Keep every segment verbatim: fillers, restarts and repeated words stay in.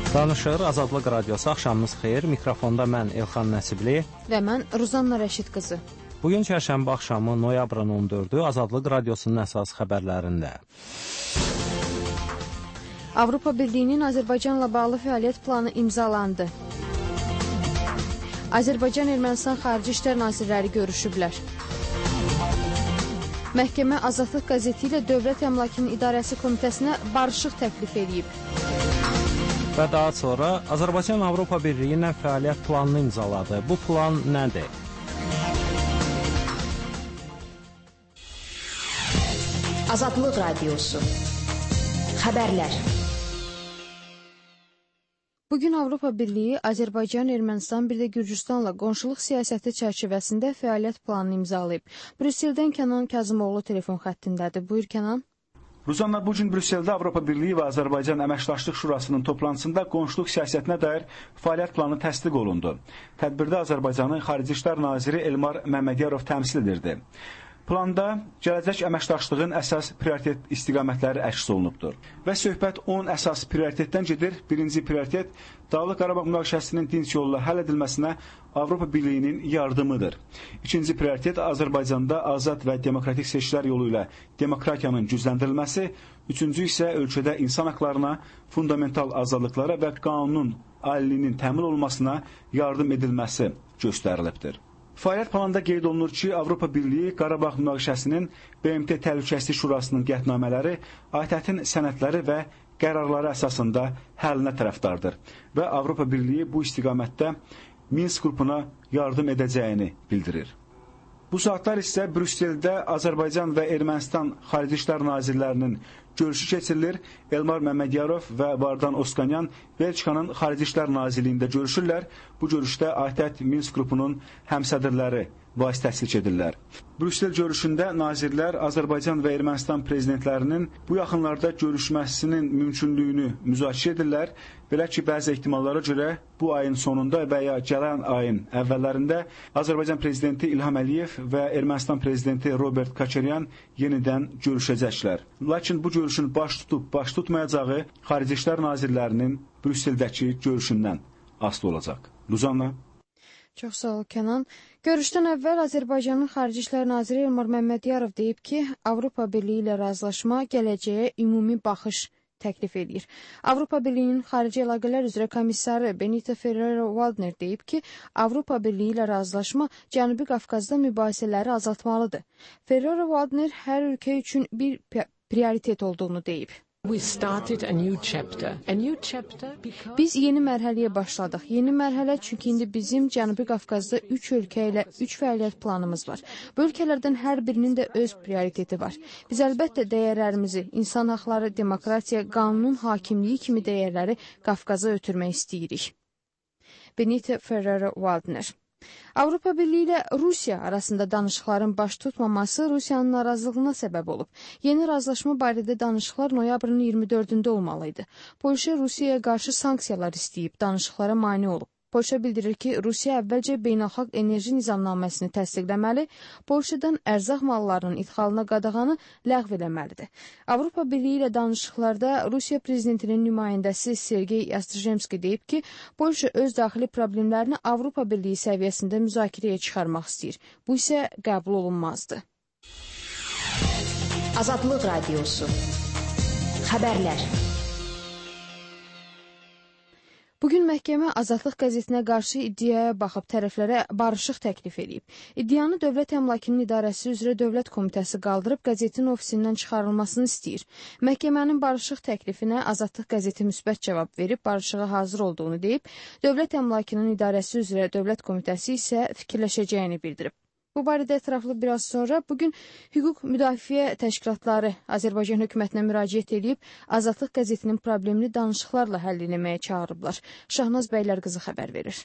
Danışır Azadlıq Radiosu, axşamınız xeyir. Mikrofonda mən Elxan Nəsibli və mən Ruzanna Rəşid qızı. Bugün çərşənbə axşamı noyabrın on dördü Azadlıq Radiosunun əsas xəbərlərində. Avropa Birliyinin Azərbaycanla bağlı fəaliyyət planı imzalandı. Azərbaycan-Ermənistan Xarici İşlər Nazirləri görüşüblər. Məhkəmə Azadlıq qəzeti ilə Dövlət Əmlakının İdarəsi Komitəsinə barışıq təklif edib. Və daha sonra Azərbaycan Avropa Birliyi ilə fəaliyyət planını imzaladı. Bu plan nədir? Azadlıq Radiosu Xəbərlər. Bugün Avropa Birliyi Azərbaycan, Ermənistan, bir də Gürcüstanla qonşuluq siyasəti çərçivəsində fəaliyyət planını imzalayıb. Brüsseldən Kənan Kazımoğlu telefon xəttindədir. Buyur Kənan. Ruzanna, bugün Brüsseldə Avropa Birliyi və Azərbaycan Əməkdaşlıq Şurasının toplantısında qonşuluq siyasətinə dair fəaliyyət planı təsdiq olundu. Tədbirdə Azərbaycanın Xarici İşlər Naziri Elmar Məmmədiyarov təmsil edirdi. Planda gələcək əməkdaşlığın əsas prioritet istiqamətləri əks olunubdur. Və söhbət on əsas prioritetdən gedir. Birinci prioritet Dağlıq Qarabağ münaqişəsinin dinc yolla həll edilməsinə Avropa Birliyinin yardımıdır. İkinci prioritet Azərbaycanda azad və demokratik seçkilər yolu ilə demokratiyanın gücləndirilməsi. Üçüncü isə ölkədə insan haqlarına, fundamental azadlıqlara və qanunun aliliyinin təmin olunmasına yardım edilməsi göstərilibdir. Fəaliyyət planında qeyd olunur ki, Avropa Birliyi Qarabağ münaqişəsinin B M T Təhlükəsizlik Şurasının qətnamələri, A T Ə-in sənədləri və qərarları əsasında həllinə tərəfdardır və Avropa Birliyi bu istiqamətdə Minsk qrupuna yardım edəcəyini bildirir. Bu saatlar isə Brüsseldə Azərbaycan və Ermənistan Xarici İşlər Nazirlərinin görüşü keçirilir. Elmar Məmmədiyarov və Vardan Oskanyan Belçikanın Xarici İşlər Nazirliyində görüşürlər. Bu görüşdə A T Ə Minsk qrupunun həmsədrləri vasitəçilik edirlər. Brüssel görüşündə nazirlər Azərbaycan və Ermənistan prezidentlərinin bu yaxınlarda görüşməsinin mümkünlüyünü müzakirə edirlər. Belə ki, bəzi ehtimallara görə bu ayın sonunda və ya gələn ayın əvvəllərində Azərbaycan prezidenti İlham Əliyev və Ermənistan prezidenti Robert Koçaryan yenidən görüşəcəklər. Lakin bu görüşün baş tutub, baş tutmayacağı Xarici İşlər Nazirlərinin Brüsseldəki görüşündən asılı olacaq. Ruzanna. Çox sağ ol, Kənan. Görüşdən əvvəl Azərbaycanın Xarici İşlər Naziri Elmar Məmmədiyarov deyib ki, Avropa Birliyi ilə razılaşma gələcəyə ümumi baxış təklif edir. Avropa Birliyinin Xarici Əlaqələr üzrə komissarı Benita Ferrero-Waldner deyib ki, Avropa Birliyi ilə razılaşma Cənubi Qafqazda mübahisələri azaltmalıdır. Ferrero-Waldner hər ölkə üçün bir prioritet olduğunu deyib. Biz yeni mərhələyə başladıq. Yeni mərhələ çünki indi bizim Cənubi Qafqazda üç ölkə ilə üç fəaliyyət planımız var. Bu ölkələrdən hər birinin də öz prioriteti var. Biz əlbəttə dəyərlərimizi, insan haqları, demokratiya, qanunun hakimliyi kimi dəyərləri Qafqaza ötürmək istəyirik. Benita Ferrero-Waldner. Avropa Birliyi ilə Rusiya arasında danışıqların baş tutmaması Rusiyanın narazılığına səbəb olub. Yeni razılaşma barədə danışıqlar noyabrın iyirmi dördündə olmalıydı. Polşa Rusiyaya qarşı sanksiyalar istəyib, danışıqlara mane olub. Polşa bildirir ki, Rusiya əvvəlcə beynəlxalq enerji nizamnaməsini təsdiqləməli, Polşadan ərzaq mallarının idxalına qadağanı ləğv eləməlidir. Avropa Birliyi ilə danışıqlarda Rusiya prezidentinin nümayəndəsi Sergey Yastržemski deyib ki, Polşa öz daxili problemlərini Avropa Birliyi səviyyəsində müzakirəyə çıxarmaq istəyir. Bu isə qəbul olunmazdı. Azadlıq Radiosu Xəbərlər. Bugün məhkəmə Azadlıq qəzetinə qarşı iddiaya baxıb tərəflərə barışıq təklif edib. İddianı Dövlət Əmlakının İdarəsi üzrə Dövlət Komitəsi qaldırıb qəzetin ofisindən çıxarılmasını istəyir. Məhkəmənin barışıq təklifinə Azadlıq qəzeti müsbət cavab verib, barışığa hazır olduğunu deyib, Dövlət Əmlakının İdarəsi üzrə Dövlət Komitəsi isə fikirləşəcəyini bildirib. Bu barədə ətraflı biraz sonra bugün hüquq müdafiə təşkilatları Azərbaycan hökumətinə müraciət edib, Azadlıq qəzetinin problemini danışıqlarla həll etməyə çağırıblar. Şahnaz Bəylər qızı xəbər verir.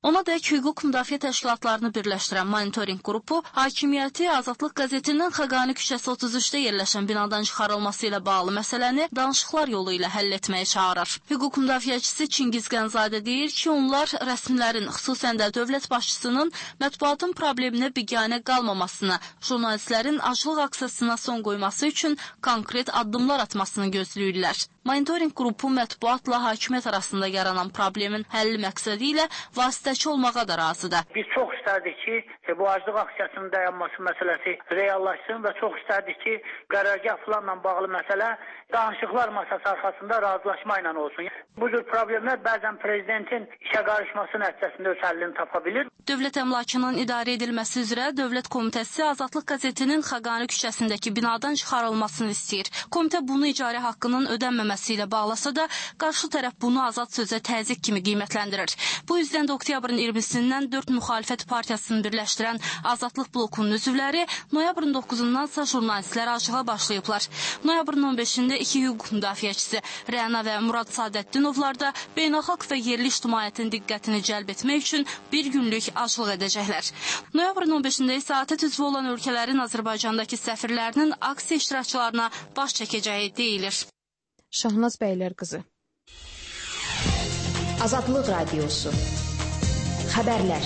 Ona dək hüquq müdafiə təşkilatlarını birləşdirən monitorinq qrupu hakimiyyəti Azadlıq qəzetinin Xəqani küçəsi otuz üçdə yerləşən binadan çıxarılması ilə bağlı məsələni danışıqlar yolu ilə həll etməyə çağırır. Hüquq müdafiəçisi Çingiz Qənzadə deyir ki, onlar rəsmilərin, xüsusən də dövlət başçısının mətbuatın probleminə biganə qalmamasına, jurnalistlərin aclıq aksiyasına son qoyması üçün konkret addımlar atmasını gözləyirlər. Monitorinq qrupu mətbuatla hakimiyyət arasında yaranan problemin həlli məqsədi ilə vasitəçi olmağa da razıdır. Biz çox istərdik ki, bu aclıq aksiyasının dayanması məsələsi reallaşsın və çox istərdik ki, qərargah planla bağlı məsələ danışıqlar masası arxasında razılaşma ilə olsun. Bu cür problemlər bəzən prezidentin işə qarışması nəticəsində öz həllini tapa bilir. Dövlət əmlakının idarə edilməsi üzrə Dövlət Komitəsi Azadlıq qəzetinin Xəqani küçəsindəki binadan çıxarılmasını istəyir. Komitə bunu icarə haqqının ödənməməsi ilə bağlasa da, qarşı tərəf bunu azad sözə təzyiq kimi qiymətləndirir. Bu yüzdən də oktyabrın iyirmisindən dörd müxalifət partiyasını birləşdirən Azadlıq blokunun üzvləri noyabrın doqquzundan ise jurnalistlər acığa başlayıblar. Noyabrın on beşində iki hüquq müdafiəçisi Rəna və Murad Sadətdinovlar da beynəlxalq və yerli ictimaiyyətin diqqətini cəlb etmək üçün bir günlük aclıq edəcəklər. Noyabrın on beşində isə ATƏT üzvü olan ölkələrin Azərbaycandakı səfirlərinin aksiya iştirakçılarına baş çəkəcəyi deyilir. Şahnaz Bəylər qızı. Azadlıq Radiosu. Xəbərlər.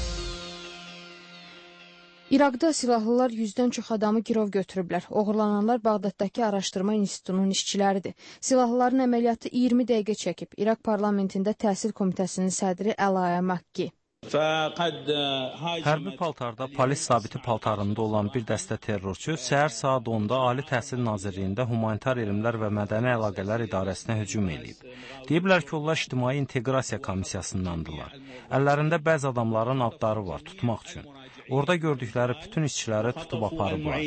İraqda silahlılar yüzdən çox adamı girov götürüblər. Oğurlananlar Bağdaddakı Araşdırma İnstitutunun işçiləridir. Silahlıların əməliyyatı iyirmi dəqiqə çəkib. İraq parlamentində təhsil komitəsinin sədri Əlaya Makki. Hərbi paltarda, polis sabiti paltarında olan bir dəstə terrorçu səhər saat onda Ali Təhsil Nazirliyində Humanitar Elmlər və Mədəni Əlaqələr İdarəsinə hücum edib. Deyiblər ki, onlar İctimai İnteqrasiya Komissiyasındandırlar. Əllərində bəzi adamların adları var, tutmaq üçün. Orada gördükləri bütün işçiləri tutub aparıblar.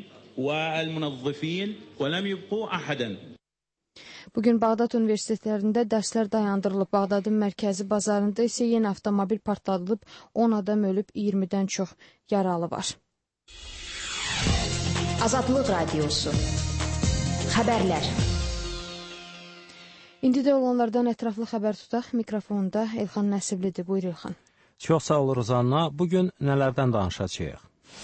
Bugün Bağdad universitetlərində dərslər dayandırılıb. Bağdadın mərkəzi bazarında isə yeni avtomobil partladılıb, on adam ölüb, iyirmidən çox yaralı var. Azadlıq Radiosu. Xəbərlər. İndi də olanlardan ətraflı xəbər tutaq. Mikrofonda Elxan Nəsiblidir. Buyur Elxan. Çox sağ oluruz Anna. Bugün nələrdən danışacağıq?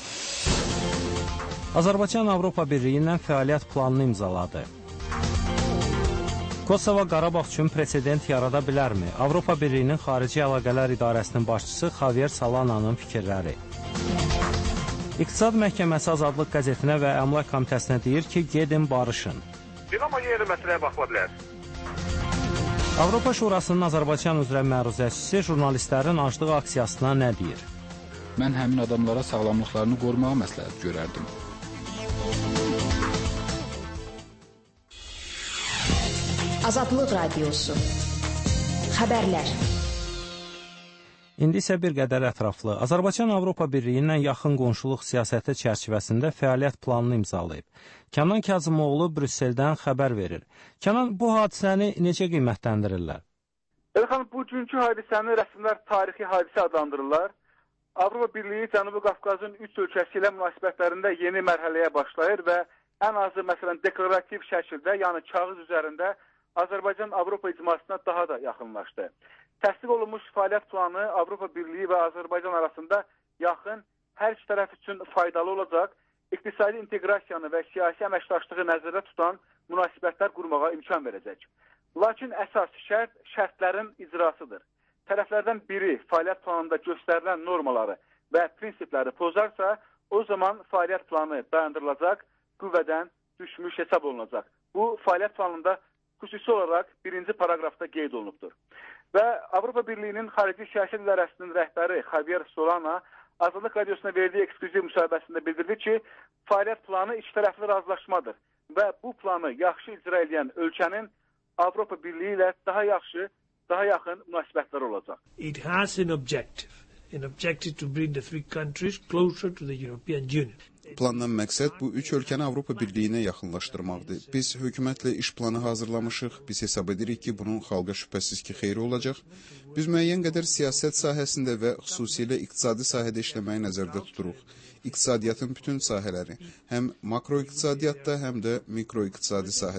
Azərbaycan Avropa Birliyi ilə fəaliyyət planını imzaladı. Kosovo Qarabağ üçün presedent yarada bilərmi? Avropa Birliyinin Xarici Əlaqələr İdarəsinin başçısı Javier Solana'nın fikirləri. İqtisad Məhkəməsi Azadlıq qəzetinə və Əmlak Komitəsinə deyir ki, gedin barışın. Amma yenə məsələyə baxıla bilər. Avropa Şurasının Azərbaycan üzrə məruzəçisi jurnalistlərin aclıq aksiyasına nə deyir? Mən həmin adamlara sağlamlıqlarını qorumağa məsləhət görərdim. Azadlıq Radiosu. Xəbərlər. İndi isə bir qədər ətraflı. Azərbaycan Avropa Birliyi ilə yaxın qonşuluq siyasəti çərçivəsində fəaliyyət planını imzalayıb. Kənan Kazımoğlu Brüsseldən xəbər verir. Kənan, bu hadisəni necə qiymətləndirirlər? Elxan, bugünkü hadisəni rəsmlər tarixi hadisə adlandırırlar. Avropa Birliyi Cənubi Qafqazın üç ölkəsi ilə münasibətlərində yeni mərhələyə başlayır və ən azı məsələn deklarativ şəkildə, yəni kağız üzərində Azərbaycan Avropa icmasına daha da yaxınlaşdı. Təsdiq olunmuş fəaliyyət planı Avropa Birliyi və Azərbaycan arasında yaxın, hər iki tərəf üçün faydalı olacaq, iqtisadi inteqrasiyanı və siyasi əməkdaşlığı nəzərdə tutan münasibətlər qurmağa imkan verəcək. Lakin əsas şərt şərtlərin icrasıdır. Tərəflərdən biri fəaliyyət planında göstərilən normaları və prinsipləri pozarsa, o zaman fəaliyyət planı dayandırılacaq, qüvvədən düşmüş hesab olunacaq. Bu, fəaliyyət planında xüsusi olaraq birinci paraqrafda qeyd olunubdur. Və Avropa Birliyinin Xarici Siyasət İdarəsinin rəhbəri Javier Solana Azadlıq Radiosuna verdiyi ekskluziv müsahibəsində bildirdi ki, fəaliyyət planı iki tərəfli razılaşmadır və bu planı yaxşı icra edən ölkənin Avropa Birliyi ilə daha yaxşı, daha yaxın münasibətlər olacaq. It has an objective, an objective to bring the three countries closer to the European Union. Plandan məqsəd bu üç ölkəni Avropa Birliyinə yaxınlaşdırmaqdır. Biz hökumətlə iş planı hazırlamışıq. Biz hesab edirik ki, bunun xalqa şübhəsiz ki, xeyri olacaq. Biz müəyyən qədər siyasət sahəsində və xüsusilə iqtisadi sahədə işləməyi nəzərdə tuturuq. İqtisadiyyatın bütün sahələri, həm makroiqtisadiyyatda, həm də mikroiqtisadi sahədə.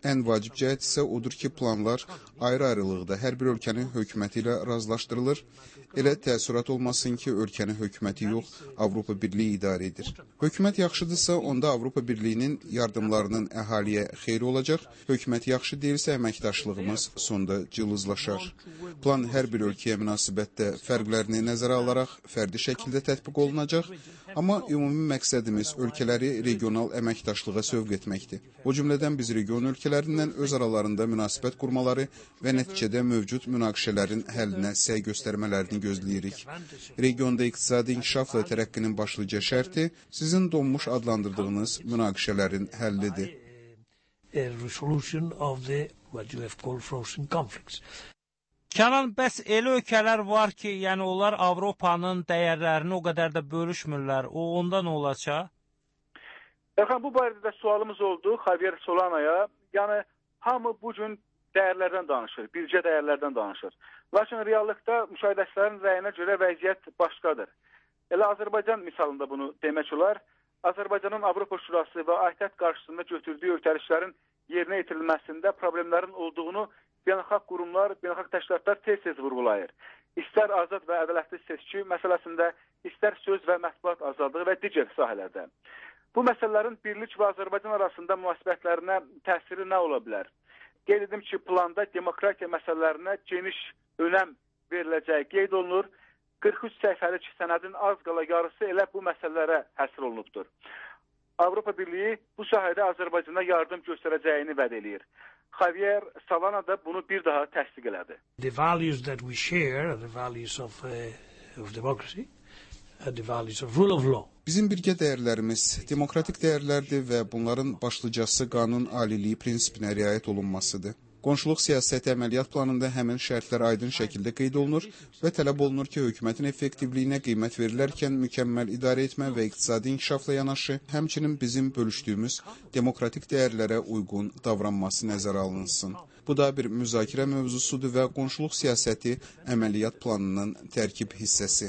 Ən vacib cəhət isə odur ki, planlar ayrı-ayrılıqda hər bir ölkənin hökuməti ilə razılaşdırılır. Elə təəssürat olmasın ki, ölkənin hökuməti yox, Avropa Birliyi idarə edir. Hökumət yaxşıdırsa, onda Avropa Birliyinin yardımlarının əhaliyə xeyri olacaq. Hökumət yaxşı deyilsə, əməkdaşlığımız sonda cılızlaşar. Plan hər bir ölkəyə münasibətdə fərqlərini nəzərə alaraq fərdi şəkildə tətbiq olunacaq. Amma ümumi məqsədimiz ölkələri regional əməkdaşlığa sövq etməkdir. O cümlədən biz region ölkələrindən öz aralarında münasibət qurmaları və nəticədə mövcud münaqişələrin həllinə səy göstərmələrini gözləyirik. Regionda iqtisadi inkişaf və tərəqqinin başlıca şərti sizin donmuş adlandırdığınız münaqişələrin həllidir. Kənan, bəs elə ölkələr var ki, yəni onlar Avropanın dəyərlərini o qədər də bölüşmürlər. O, onda nə olacaq? Yaxın, bu barədə də sualımız oldu Javier Solanaya. Yəni, hamı bu gün dəyərlərdən danışır, bircə dəyərlərdən danışır. Lakin reallıqda müşahidəçilərin rəyinə görə vəziyyət başqadır. Elə Azərbaycan misalında bunu demək olar. Azərbaycanın Avropa Şurası və A T Ə qarşısında götürdüyü öhdəliklərin yerinə yetirilməsində problemlərin olduğunu beynəlxalq qurumlar, beynəlxalq təşkilatlar tez-tez vurğulayır. İstər azad və ədalətli seçki məsələsində, istər söz və mətbuat azadlığı və digər sahələrdə. Bu məsələlərin birlik və Azərbaycan arasında münasibətlərinə təsiri nə ola bilər? Qeyd edim ki, planda demokratiya məsələlərinə geniş önəm veriləcəyi qeyd olunur. qırx üç səhifəlik sənədin az qala yarısı elə bu məsələlərə həsr olunubdur. Avropa Birliyi bu sahədə Azərbaycana yardım göstərəcəyini vəd eləyir. Javier Solana da bunu bir daha təsdiq elədi. The values that we share are the values of, uh, of democracy, and the values of rule of law. Bizim birgə dəyərlərimiz demokratik dəyərlərdir və bunların başlıcası qanun aliliyi prinsipinə riayət olunmasıdır. Qonşuluq siyasəti əməliyyat planında həmin şərtlər aydın şəkildə qeyd olunur və tələb olunur ki, hökumətin effektivliyinə qiymət verilərkən mükəmməl idarə etmə və iqtisadi inkişafla yanaşı, həmçinin bizim bölüşdüyümüz demokratik dəyərlərə uyğun davranması nəzərə alınsın. Bu da bir müzakirə mövzusudur və qonşuluq siyasəti əməliyyat planının tərkib hissəsi.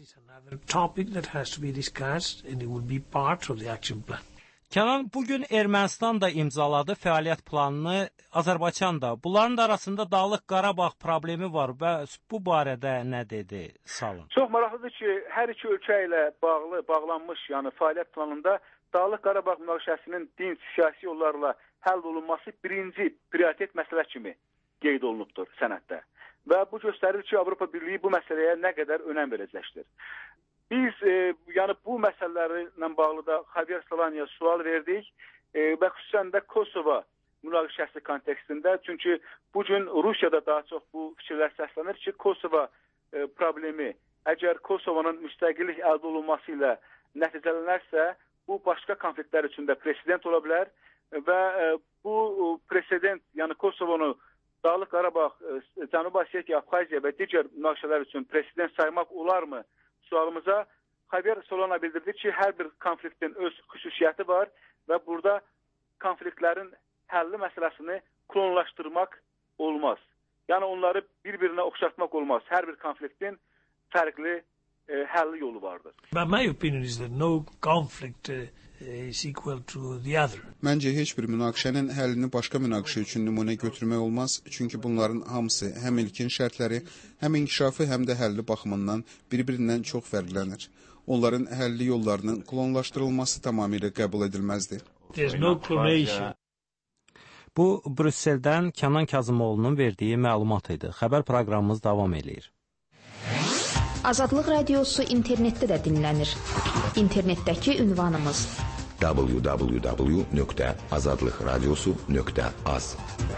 Kənan, bugün Ermənistan da imzaladı fəaliyyət planını, Azərbaycan da. Bunların da arasında Dağlıq Qarabağ problemi var və bu barədə nə dedi? Salın. Çox maraqlıdır ki, hər iki ölkə ilə bağlı, bağlanmış, yəni fəaliyyət planında Dağlıq Qarabağ münaqişəsinin dinc, siyasi yollarla həll olunması birinci prioritet məsələ kimi qeyd olunubdur sənəddə. Və bu göstərir ki, Avropa Birliyi bu məsələyə nə qədər önəm verəcəkdir. Biz e, yəni bu məsələlərlə bağlı da Javier Solanaya sual verdik e, və xüsusən də Kosova münaqişəsi kontekstində. Çünki bugün Rusiyada daha çox bu fikirlər səslənir ki, Kosova e, problemi əgər Kosovanın müstəqillik əldə olunması ilə nəticələnərsə, bu başqa konfliktlər üçün də president ola bilər və e, bu president, yəni Kosovonu Dağlıq Qarabağ, e, Cənubi Osetiya, Abxaziya və digər münaqişələr üçün president saymaq olarmı? Sualımıza Javier Solana bildirdi ki, hər bir konfliktin öz xüsusiyyəti var və burada konfliktlərin həlli məsələsini klonlaşdırmaq olmaz. Yəni onları bir-birinə oxşatmaq olmaz. Hər bir konfliktin fərqli e, həlli yolu vardır. But my opinion is that no conflict uh, is equal to the other. Məncə heç bir münaqişənin həllini başqa münaqişə üçün nümunə götürmək olmaz. Çünki bunların hamısı həm ilkin şərtləri, həm inkişafı, həm də həlli baxımından bir-birindən çox fərqlənir. Onların həlli yollarının klonlaşdırılması tamamilə qəbul edilməzdir. There's no clonation. Bu, Brüsseldən Kənan Kazımoğlu'nun verdiyi məlumat idi. Xəbər proqramımız davam edir. Azadlıq Radiosu internetdə də dinlənir. İnternetdəki ünvanımız w w w nöqtə azadlıqradiosu nöqtə az.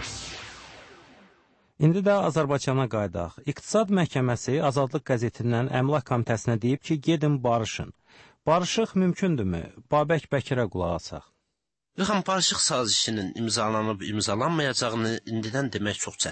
İndi də Azərbaycana qaydaq. İqtisad Məhkəməsi Azadlıq qəzetindən Əmlak Komitəsinə deyib ki, gedin barışın. Barışıq mümkündürmü? Babək Bəkirə qulaq asaq. Yoxam, barışıq sazişinin imzalanıb imzalanmayacağını indidən demək çox çətindir.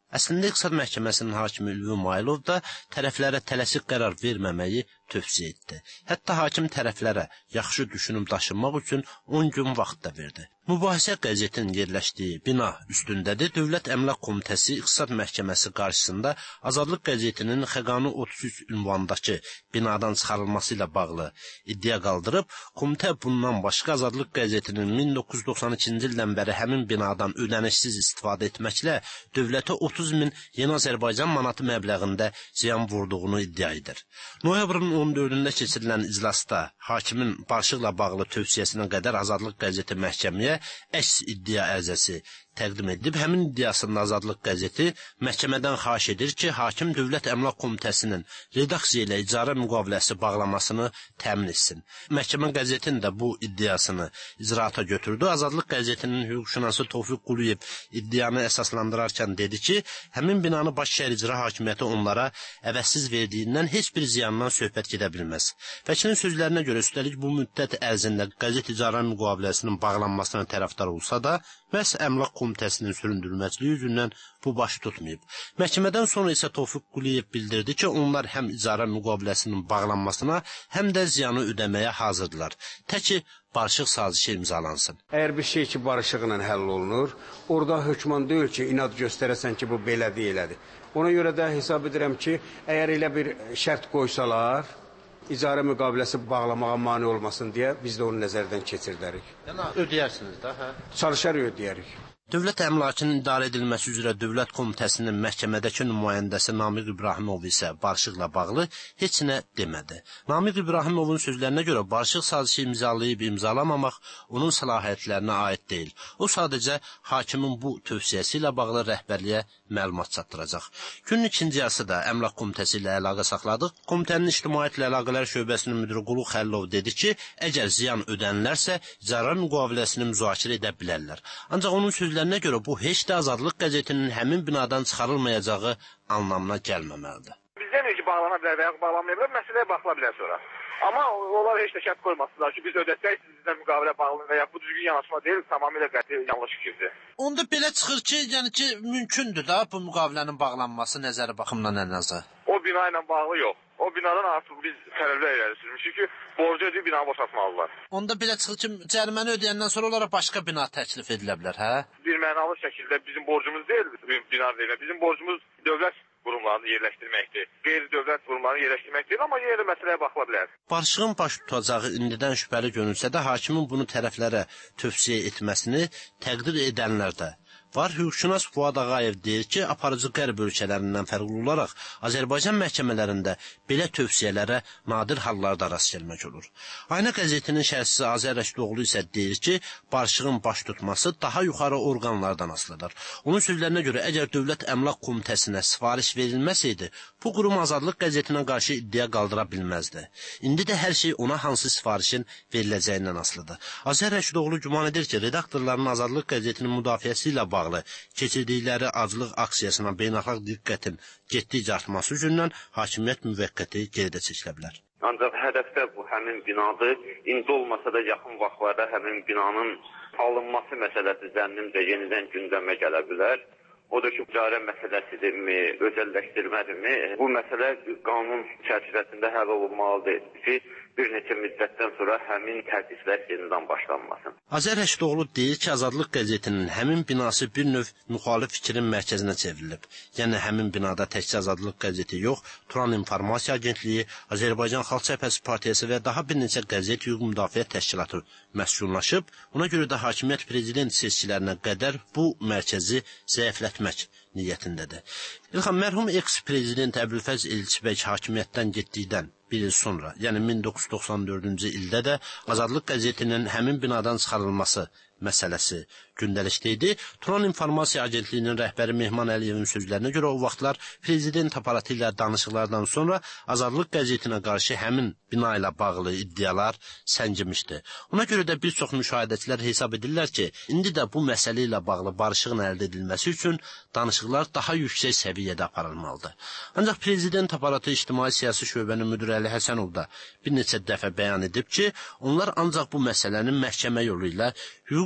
Əslində İqtisad Məhkəməsinin hakimi Ülvi Maylov da tərəflərə tələsik qərar verməməyi tövsiyə etdi. Hətta hakim tərəflərə yaxşı düşünüm daşınmaq üçün on gün vaxt da verdi. Mübahisə qəzetin yerləşdiyi bina üstündədir. Dövlət Əmlak Komitəsi İqtisad Məhkəməsi qarşısında Azadlıq qəzetinin Xəqani otuz üç ünvandakı binadan çıxarılması ilə bağlı iddia qaldırıb, komitə bundan başqa Azadlıq qəzetinin min doqquz yüz doxsan ikinci ildən bəri həmin binadan ödənişsiz istifadə etməklə dövlətə otuz min Yeni Azərbaycan manatı məbləğində ziyan vurduğunu iddia edir. Noyabrın on dördündə keçirilən iclasda hakimin barışıqla bağlı tövsiyəsinə qədər Azadlıq qəzeti məhkəməyə əks iddia ərizəsi təqdim edib. Həmin iddiasında Azadlıq qəzeti məhkəmədən xahiş edir ki, hakim Dövlət Əmlak Komitəsinin redaksiya ilə icarə müqaviləsi bağlamasını təmin etsin. Məhkəmə qəzetin də bu iddiasını icraata götürdü. Azadlıq qəzetinin hüquqşünası Tofiq Quliyev iddianı əsaslandırarkən dedi ki, həmin binanı Baş şəhər icra hakimiyyəti onlara əvəzsiz verdiyindən heç bir ziyandan söhbət gedə bilməz. Vəkilin sözlərinə görə üstəlik bu müddət ərzində qəzet icarə müqaviləsinin bağlanmasına tərəfdar olsa da, məhz Əmlak Komitəsinin süründürməciliyi yüzündən bu başı tutmayıb. Məhkəmədən sonra isə Tofiq Quliyev bildirdi ki, onlar həm icarə müqaviləsinin bağlanmasına, həm də ziyanı ödəməyə hazırdılar. Təki barışıq sazişi imzalansın. Əgər bir şey ki, barışıqla həll olunur, orada hökman deyil ki, inad göstərəsən ki, bu belədir, elədir. Ona görə də hesab edirəm ki, əgər elə bir şərt qoysalar, icarə müqaviləsi bağlamağa mane olmasın deyə biz də onu nəzərdən keçirdərik. Yəni, ödəyərsiniz də, hə? Çalışarıq ödəyərik. Dövlət əmlakının idarə edilməsi üzrə Dövlət Komitəsinin məhkəmədəki nümayəndəsi Namiq İbrahimov isə barışıqla bağlı heç nə demədi. Namiq İbrahimovun sözlərinə görə barışıq sazişi imzalayıb imzalamamaq onun səlahiyyətlərinə aid deyil. O sadəcə hakimin bu tövsiyəsi ilə bağlı rəhbərliyə məlumat çatdıracaq. Günün ikinci yarısı da Əmlak Komitəsi ilə əlaqə saxladıq. Komitənin İctimaiyyətlə Əlaqələr Şöbəsinin müdiri Qulu Xəllov dedi ki, əgər ziyan ödənilərsə, icarə müqaviləsini müzakirə edə bilərlər. Ancaq onun sözləri Nə görə bu heç də Azadlıq qəzetinin həmin binadan çıxarılmayacağı anlamına gəlməməlidir. Biz demək ki, bağlana bilər və ya bağlanmaya bilər, məsələyə baxıla bilər sonra. Amma onlar heç də şərt qoymasınlar ki, biz ödəsək, sizdən müqavilə bağlı və ya bu düzgün yanaşma deyil, tamamilə qəti yanlış fikirdir. Onda belə çıxır ki, yəni ki, mümkündür da bu müqavilənin bağlanması nəzəri baxımından ən azı. O bina ilə bağlı yox. O binadan artıq biz tələblər irəli sürmüşük ki, borcu ödəyib binanı boşaltmalılar. Onda belə çıxır ki, cəriməni ödəyəndən sonra onlara başqa bina təklif edilə bilər, hə? Bir mənalı şəkildə bizim borcumuz deyil, bina deyil. Bizim borcumuz dövlət qurumlarını yerləşdirməkdir. Qeyri-dövlət qurumlarını yerləşdirmək deyil, amma yenə də məsələyə baxıla bilər. Barışığın baş tutacağı indidən şübhəli görünsə də, hakimin bunu tərəflərə tövsiyə etməsini təqdir edənlər də var. Hüquqşünas Fuad Ağayev deyir ki, aparıcı qərb ölkələrindən fərqli olaraq Azərbaycan məhkəmələrində belə tövsiyələrə nadir hallarda rast gəlmək olur. Ayna qəzetinin şərhçisi Azər Rəşidoğlu isə deyir ki, barışığın baş tutması daha yuxarı orqanlardan asılıdır. Onun sözlərinə görə, əgər Dövlət Əmlak Komitəsinə sifariş verilməsəydi, bu qurum Azadlıq qəzetinə qarşı iddia qaldıra bilməzdi. İndi də hər şey ona hansı sifarişin veriləcəyindən asılıdır. Azər Rəşidoğlu güman edir ki, redaktorların Azadlıq qəzetinin müdafiəsi ilə bağlı bağlı keçirdikləri aclıq aksiyasına beynəlxalq diqqətin getdikcə artması üzündən hakimiyyət müvəqqəti geridə çəkilə bilər. Ancaq hədəfdə bu həmin binadır. İndi olmasa da yaxın vaxtlarda həmin binanın alınması məsələsi zənnimcə yenidən gündəmə gələ bilər. O da ki, icarə məsələsidirmi, özəlləşdirmədirmi? Bu məsələ qanun çərçivəsində həll olunmalıdır ki, bir neçə müddətdən sonra həmin tədbirlər yenidən başlanmasın. Azər Rəşidoğlu deyir ki, Azadlıq qəzetinin həmin binası bir növ müxalif fikrin mərkəzinə çevrilib. Yəni, həmin binada təkcə Azadlıq qəzeti yox, Turan İnformasiya Agentliyi, Azərbaycan Xalq Cəbhəsi Partiyası və daha bir neçə qəzet hüquq müdafiə təşkilatı məskunlaşıb. Ona görə də hakimiyyət prezident seçkilərinə qədər bu mərkəzi zəiflətmək niyyətindədir. İlham, mərhum eks-prezident Əbülfəz Elçibək hakimiyyətdən getdikdən bir il sonra, yəni min doqquz yüz doxsan dördüncü ildə də Azadlıq qəzetinin həmin binadan çıxarılması məsələsi gündəlikdə idi. Turan İnformasiya Agentliyinin rəhbəri Mehman Əliyevin sözlərinə görə o vaxtlar prezident aparatı ilə danışıqlardan sonra Azadlıq qəzetinə qarşı həmin bina ilə bağlı iddialar səngimişdi. Ona görə də bir çox müşahidəçilər hesab edirlər ki, indi də bu məsələ ilə bağlı barışığın əldə edilməsi üçün danışıqlar daha yüksək səviyyədə aparılmalıdır. Ancaq prezident aparatı İctimai Siyasi Şöbənin müdiri Əli Həsənov da bir neçə dəfə bəyan edib ki, onlar ancaq bu məsələnin məhkəmə yolu ilə hüquq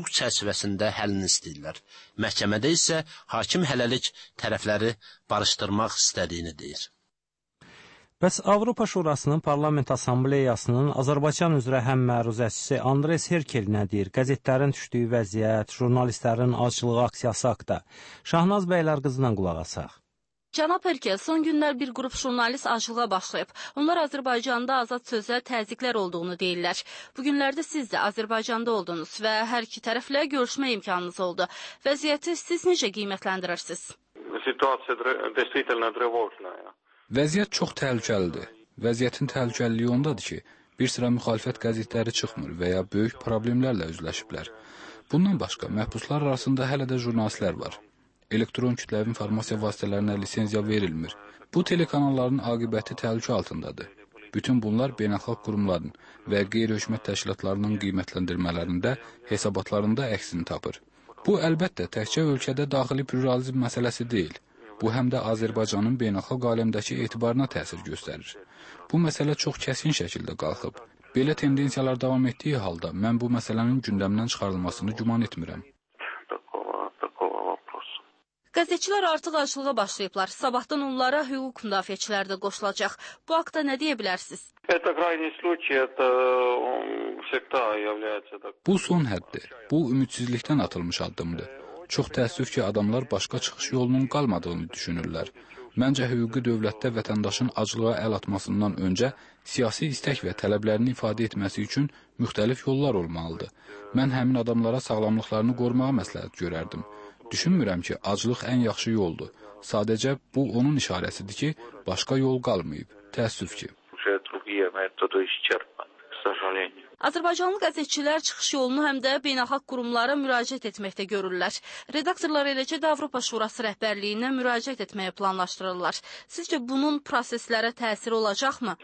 hüquq çərçivəsində həllini istəyirlər. Məhkəmədə isə hakim hələlik tərəfləri barışdırmaq istədiyini deyir. Bəs Avropa Şurasının Parlament Assambleyasının Azərbaycan üzrə həm məruzəçisi Andres Herkel nə deyir? Qəzetlərin düşdüyü vəziyyət, jurnalistlərin aclığı aksiyası haqda. Şahnaz bəylər qızından qulaq asaq. Cənab Herkel, son günlər bir qrup jurnalist acılığa başlayıb. Onlar Azərbaycanda azad sözə təzyiqlər olduğunu deyirlər. Bugünlərdə siz də Azərbaycanda oldunuz və hər iki tərəflə görüşmə imkanınız oldu. Vəziyyəti siz necə qiymətləndirirsiniz? Vəziyyət çox təhlükəlidir. Vəziyyətin təhlükəliliyi ondadır ki, bir sıra müxalifət qəzetləri çıxmır və ya böyük problemlərlə üzləşiblər. Bundan başqa, məhbuslar arasında hələ də jurnalistlər var. Elektron kütləvi informasiya vasitələrinə lisenziya verilmir. Bu telekanalların aqibəti təhlükə altındadır. Bütün bunlar beynəlxalq qurumların və qeyri-hökumət təşkilatlarının qiymətləndirmələrində, hesabatlarında əksini tapır. Bu, əlbəttə, təkcə ölkədə daxili pluralizm məsələsi deyil. Bu, həm də Azərbaycanın beynəlxalq aləmdəki etibarına təsir göstərir. Bu məsələ çox kəskin şəkildə qalxıb. Belə tendensiyalar davam etdiyi halda, mən bu məsələnin gündəmdən çıxarılmasını güman etmirəm. Qəzetçilər artıq acılığa başlayıblar. Sabahdan onlara hüquq müdafiəçiləri də qoşulacaq. Bu haqda nə deyə bilərsiniz? Bu son həddir. Bu, ümidsizlikdən atılmış addımdır. Çox təəssüf ki, adamlar başqa çıxış yolunun qalmadığını düşünürlər. Məncə, hüquqi dövlətdə vətəndaşın acılığa əl atmasından öncə siyasi istək və tələblərini ifadə etməsi üçün müxtəlif yollar olmalıdır. Mən həmin adamlara sağlamlıqlarını qorumağa məsləhət görərdim. Düşünmürəm ki, aclıq ən yaxşı yoldur. Sadəcə bu onun işarəsidir ki, başqa yol qalmayıb. Təəssüf ki. Azərbaycanlı qəzetçilər çıxış yolunu həm də beynəlxalq qurumlara müraciət etməkdə görürlər. Redaktorlar eləcə də Avropa Şurası rəhbərliyinə müraciət etməyə planlaşdırırlar. Sizcə bunun proseslərə təsiri olacaqmı?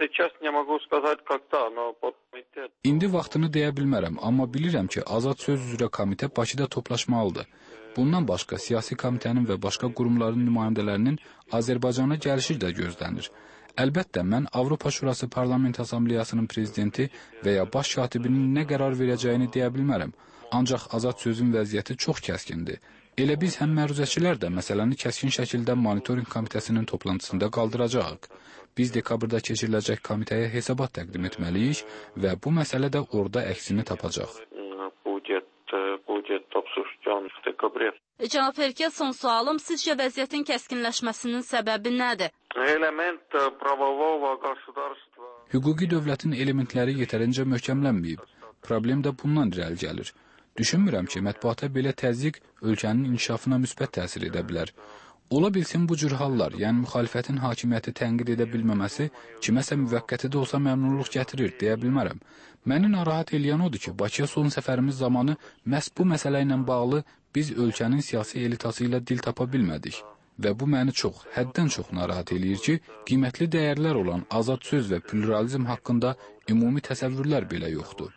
İndi vaxtını deyə bilmərəm, amma bilirəm ki, Azad Söz üzrə komitə Bakıda toplaşmalıdır. Bundan başqa, siyasi komitənin və başqa qurumların nümayəndələrinin Azərbaycana gəlişi də gözlənir. Əlbəttə, mən Avropa Şurası Parlament Assambleyasının prezidenti və ya baş katibinin nə qərar verəcəyini deyə bilmərəm. Ancaq azad sözün vəziyyəti çox kəskindir. Elə biz həm məruzəçilər də məsələni kəskin şəkildə monitoring komitəsinin toplantısında qaldıracağıq. Biz dekabrda keçiriləcək komitəyə hesabat təqdim etməliyik və bu məsələ də orada əksini tapacaq. Cənab Herkel, son sualım, sizcə vəziyyətin kəskinləşməsinin səbəbi nədir? Hüquqi dövlətin elementləri yetərincə möhkəmlənməyib. Problem də bundan irəli gəlir. Düşünmürəm ki, mətbuata belə təzyiq ölkənin inkişafına müsbət təsir edə bilər. Ola bilsin bu cür hallar, yəni müxalifətin hakimiyyəti tənqid edə bilməməsi kiməsə müvəqqəti də olsa məmnunluq gətirir, deyə bilmərəm. Məni narahat eləyən odur ki, Bakıya son səfərimiz zamanı məhz bu məsələ ilə bağlı biz ölkənin siyasi elitası ilə dil tapa bilmədik. Və bu məni çox, həddən çox narahat eləyir ki, qiymətli dəyərlər olan azad söz və pluralizm haqqında ümumi təsəvvürlər belə yoxdur.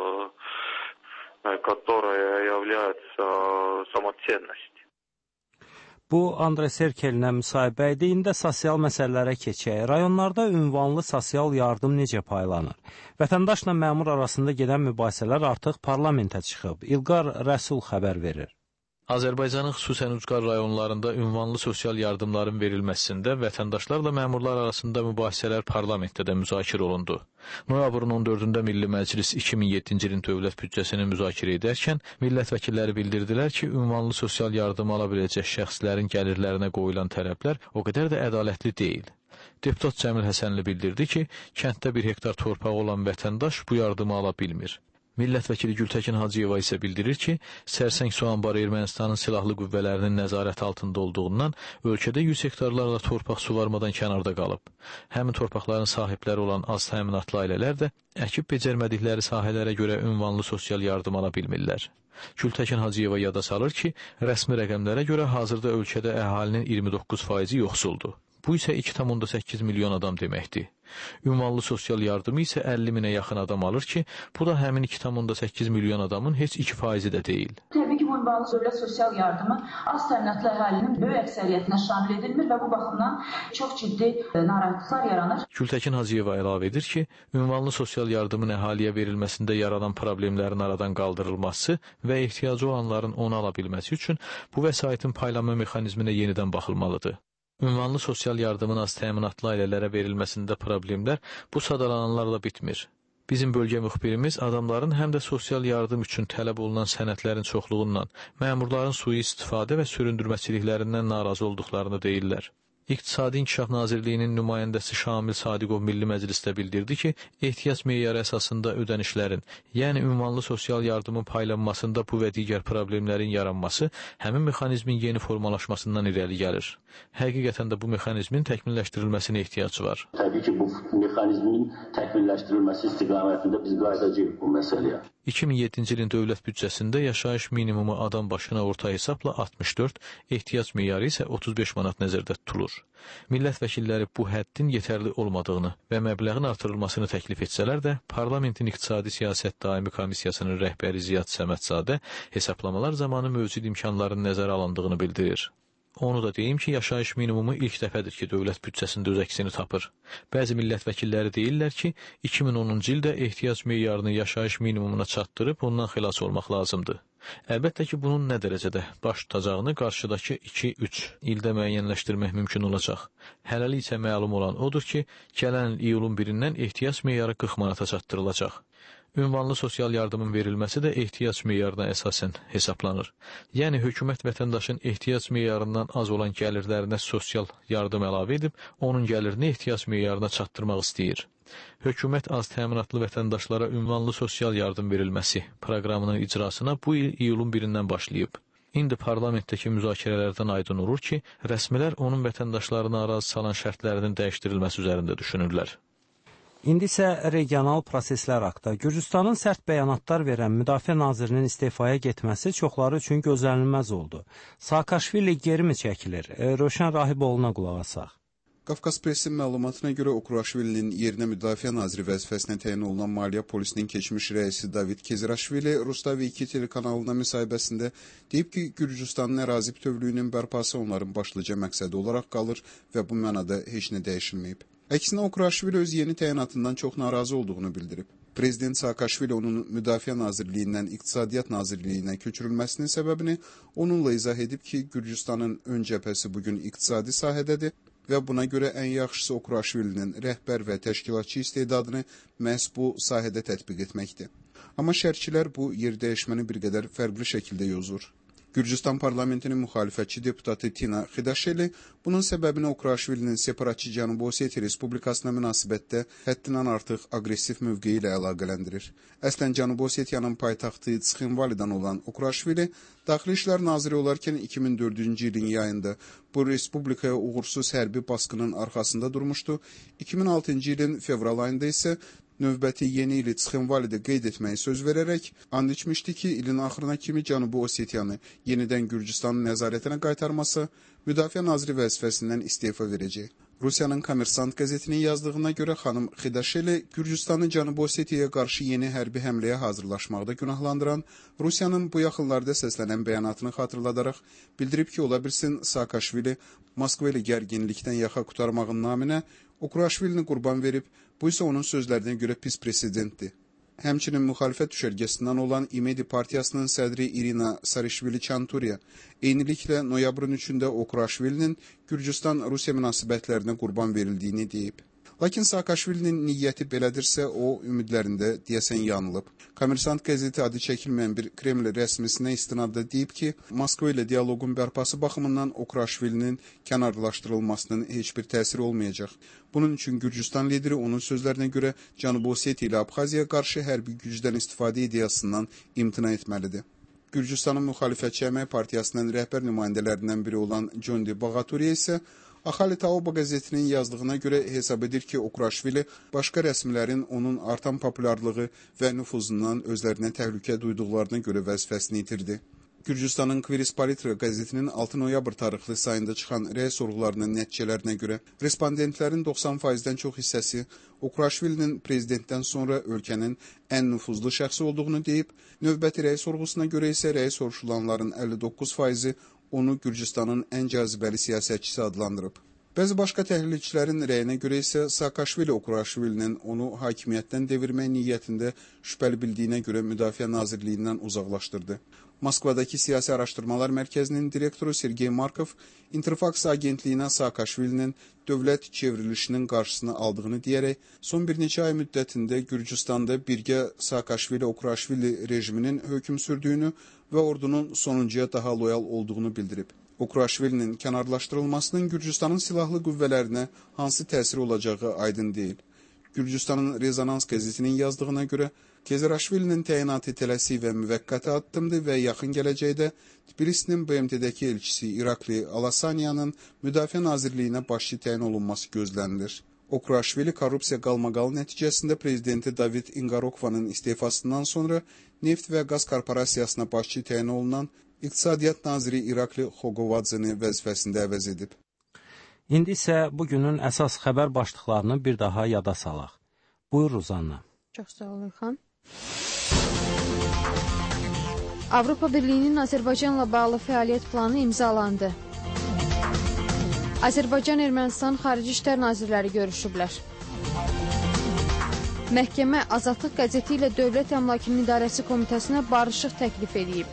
Bu, Andres Herkel'lə müsahibə idi. İndi sosial məsələlərə keçək. Rayonlarda ünvanlı sosial yardım necə paylanır? Vətəndaşla məmur arasında gedən mübahisələr artıq parlamentə çıxıb. İlqar Rəsul xəbər verir. Azərbaycanın xüsusən ucqar rayonlarında ünvanlı sosial yardımların verilməsində vətəndaşlarla məmurlar arasında mübahisələr parlamentdə də müzakirə olundu. Noyabrın on dördündə Milli Məclis iki min yeddinci ilin dövlət büdcəsini müzakirə edərkən millət vəkilləri bildirdilər ki, ünvanlı sosial yardım ala biləcək şəxslərin gəlirlərinə qoyulan tələblər o qədər də ədalətli deyil. Deputat Cəmil Həsənli bildirdi ki, kənddə bir hektar torpağı olan vətəndaş bu yardımı ala bilmir. Millət vəkili Gültəkin Hacıyeva isə bildirir ki, Sərsəng su anbarı Ermənistanın silahlı qüvvələrinin nəzarət altında olduğundan ölkədə yüz hektarlarla torpaq suvarmadan kənarda qalıb. Həmin torpaqların sahibləri olan az təminatlı ailələr də əkib becərmədikləri sahələrə görə ünvanlı sosial yardım ala bilmirlər. Gültəkin Hacıyeva yada salır ki, rəsmi rəqəmlərə görə hazırda ölkədə əhalinin iyirmi doqquz faizi yoxsuldur. Bu isə iki tam onda səkkiz milyon adam deməkdir. Ünvanlı sosial yardımı isə əlli minə yaxın adam alır ki, bu da həmin iki tam onda səkkiz milyon adamın heç iki faizi də deyil. Təbii ki, bu ünvanlı dövlət sosial yardımı az təminatlı əhalinin böyük əksəriyyətinə şamil edilmir və bu baxımdan çox ciddi narahatlıqlar yaranır. Gültəkin Hacıyeva əlavə edir ki, ünvanlı sosial yardımın əhaliyə verilməsində yaranan problemlərin aradan qaldırılması və ehtiyacı olanların onu ala bilməsi üçün bu vəsaitin paylanma mexanizminə yenidən baxılmalıdır. Ünvanlı sosial yardımın az təminatlı ailələrə verilməsində problemlər bu sadalananlarla bitmir. Bizim bölgə müxbirimiz adamların həm də sosial yardım üçün tələb olunan sənədlərin çoxluğundan, məmurların sui-istifadə və süründürməçiliklərindən narazı olduqlarını deyirlər. İqtisadi İnkişaf Nazirliyinin nümayəndəsi Şamil Sadiqov Milli Məclisdə bildirdi ki, ehtiyac meyarı əsasında ödənişlərin, yəni ünvanlı sosial yardımın paylanmasında bu və digər problemlərin yaranması həmin mexanizmin yeni formalaşmasından irəli gəlir. Həqiqətən də bu mexanizmin təkmilləşdirilməsinə ehtiyac var. Təbii ki, bu mexanizmin təkmilləşdirilməsi istiqamətində biz qayıdacağıq bu məsələyə. iki min yeddinci ilin dövlət büdcəsində yaşayış minimumu adam başına orta hesabla altmış dörd, ehtiyac meyarı isə otuz beş manat nəzərdə tutulur. Millət vəkilləri bu həddin yetərli olmadığını və məbləğin artırılmasını təklif etsələr də, Parlamentin İqtisadi Siyasət Daimi Komissiyasının rəhbəri Ziyad Səmədzadə hesablamalar zamanı mövcud imkanların nəzərə alındığını bildirir. Onu da deyim ki, yaşayış minimumu ilk dəfədir ki, dövlət büdcəsində öz əksini tapır. Bəzi millət vəkilləri deyirlər ki, iki min onuncu ildə ehtiyac meyarını yaşayış minimumuna çatdırıb ondan xilas olmaq lazımdır. Əlbəttə ki, bunun nə dərəcədə baş tutacağını qarşıdakı iki üç ildə müəyyənləşdirmək mümkün olacaq. Hələlik isə məlum olan odur ki, gələn il iyulun birindən ehtiyac meyarı qırx manata çatdırılacaq. Ünvanlı sosial yardımın verilməsi də ehtiyac meyarına əsasən hesablanır. Yəni, hökumət vətəndaşın ehtiyac meyarından az olan gəlirlərinə sosial yardım əlavə edib, onun gəlirini ehtiyac meyarına çatdırmaq istəyir. Hökumət az təminatlı vətəndaşlara ünvanlı sosial yardım verilməsi proqramının icrasına bu il iyulun birindən başlayıb. İndi parlamentdəki müzakirələrdən aydın olur ki, rəsmilər onun vətəndaşlarına arazı salan şərtlərinin dəyişdirilməsi üzərində düşünürlər. İndi isə regional proseslər haqda. Gürcüstanın sərt bəyanatlar verən Müdafiə Nazirinin istefaya getməsi çoxları üçün gözlənilməz oldu. Saakashvili geri mi çəkilir? Rövşən Rahiboğlu'na qulaq asaq. Qafqaz Pressinin məlumatına görə Ukuraşvilinin yerinə Müdafiə Naziri vəzifəsinə təyin olunan Maliyyə Polisinin keçmiş rəisi David Keziraşvili Rustavi iki telekanalına müsahibəsində deyib ki, Gürcüstanın ərazi bütövlüyünün bərpası onların başlıca məqsədi olaraq qalır və bu mənada heç nə dəyişilməyib. Əksinə Ukuraşvili öz yeni təyinatından çox narazı olduğunu bildirib. Prezident Saakashvili onun Müdafiə Nazirliyindən İqtisadiyyat Nazirliyinə köçürülməsinin səbəbini onunla izah edib ki, Gürcüstanın ön cəbhəsi bugün iqtisadi sahədədir və buna görə ən yaxşısı Ukuraşvilinin rəhbər və təşkilatçı istedadını məhz bu sahədə tətbiq etməkdir. Amma şərhçilər bu yerdəyişməni bir qədər fərqli şəkildə yozur. Gürcüstan parlamentinin müxalifətçi deputatı Tina Xidaşeli bunun səbəbini Ukuraşvilinin separatçı Cənubi Osetiya Respublikasına münasibətdə həddindən artıq aqressiv mövqeyi ilə əlaqələndirir. Əslən Cənubi Osetiyanın paytaxtı Tsxinvalidən olan Ukuraşvili Daxili İşlər Naziri olarkən iki min dördüncü ilin yayında bu respublikaya uğursuz hərbi baskının arxasında durmuşdu. iki min altıncı ilin fevral ayında isə növbəti yeni ili Tsxinvalidə qeyd etməyi söz verərək and içmişdi ki, ilin axırına kimi Cənubi Osetiyanı yenidən Gürcüstanın nəzarətinə qaytarması Müdafiə Naziri vəzifəsindən istefa verəcək. Rusiyanın Kommersant qəzetinin yazdığına görə xanım Xidaşeli Gürcüstanı Cənubi Osetiyaya qarşı yeni hərbi həmləyə hazırlaşmaqda günahlandıran Rusiyanın bu yaxınlarda səslənən bəyanatını xatırladaraq bildirib ki, ola bilsin Saakashvili Moskva ilə gərginlikdən yaxa qutarmağın naminə Ukuraşvilini qurban verib, bu isə onun sözlərinə görə pis presidentdir. Həmçinin müxalifət düşərgəsindən olan İmedi partiyasının sədri İrina Sarishvili-Çanturiya eyniliklə noyabrın üçündə Ukuraşvilinin Gürcüstan-Rusiya münasibətlərinə qurban verildiyini deyib. Lakin Saakashvilinin niyyəti belədirsə, o ümidlərində deyəsən yanılıb. Kommersant qəzeti adı çəkilməyən bir Kreml rəsmisinə istinadda deyib ki, Moskva ilə dialoqun bərpası baxımından Ukuraşvilinin kənarlaşdırılmasının heç bir təsiri olmayacaq. Bunun üçün Gürcüstan lideri onun sözlərinə görə Cənubi Osetiya ilə Abxaziyaya qarşı hərbi gücdən istifadə ideyasından imtina etməlidir. Gürcüstanın müxalifətçi Əmək Partiyasının rəhbər nümayəndələrindən biri olan Condi Bağaturiya isə Axali Taoba qəzetinin yazdığına görə hesab edir ki, Ukuraşvili başqa rəsmilərin onun artan populyarlığı və nüfuzundan özlərinə təhlükə duyduqlarına görə vəzifəsini itirdi. Gürcüstanın Kvirispolitra qəzetinin altı noyabr tarixli sayında çıxan rəy sorğularının nəticələrinə görə respondentlərin doxsan faizdən çox hissəsi Ukuraşvilinin prezidentdən sonra ölkənin ən nüfuzlu şəxsi olduğunu deyib, növbəti rəy sorğusuna görə isə rəy soruşulanların əlli doqquz faizi onu Gürcüstanın ən cazibəli siyasətçisi adlandırıb. Bəzi başqa təhlilçilərin rəyinə görə isə Saakashvili Ukuraşvilinin onu hakimiyyətdən devirmək niyyətində şübhəli bildiyinə görə Müdafiə Nazirliyindən uzaqlaşdırdı. Moskvadakı Siyasi Araşdırmalar Mərkəzinin direktoru Sergey Markov Interfax agentliyinə Saakashvilinin dövlət çevrilişinin qarşısını aldığını deyərək, son bir neçə ay müddətində Gürcüstanda birgə Saakashvili-Ukuraşvili rejiminin hökm sürdüyünü və ordunun sonuncuya daha loyal olduğunu bildirib. Ukuraşvilinin kənarlaşdırılmasının Gürcüstanın silahlı qüvvələrinə hansı təsiri olacağı aydın deyil. Gürcüstanın Rezonans qəzetinin yazdığına görə, Kezeraşvilinin təyinatı tələsi və müvəqqəti addımdır və yaxın gələcəkdə Tbilisinin B M T-dəki elçisi İrakli Alasanyanın Müdafiə Nazirliyinə başçı təyin olunması gözlənilir. Ukuraşvili korrupsiya qalmaqalı nəticəsində prezidenti David İngarokvanın istefasından sonra neft və qaz korporasiyasına başçı təyin olunan İqtisadiyyat naziri İrakli Xogovadzini vəzifəsində əvəz edib. İndi isə bugünün əsas xəbər başlıqlarını bir daha yada salaq. Buyur Ruzanna. Çox sağ olun, xan. Avropa Birliyinin Azərbaycanla bağlı fəaliyyət planı imzalandı. Azərbaycan-Ermənistan Xarici İşlər Nazirləri görüşüblər. Məhkəmə Azadlıq qəzeti ilə Dövlət Əmlakının İdarəsi Komitəsinə barışıq təklif edib.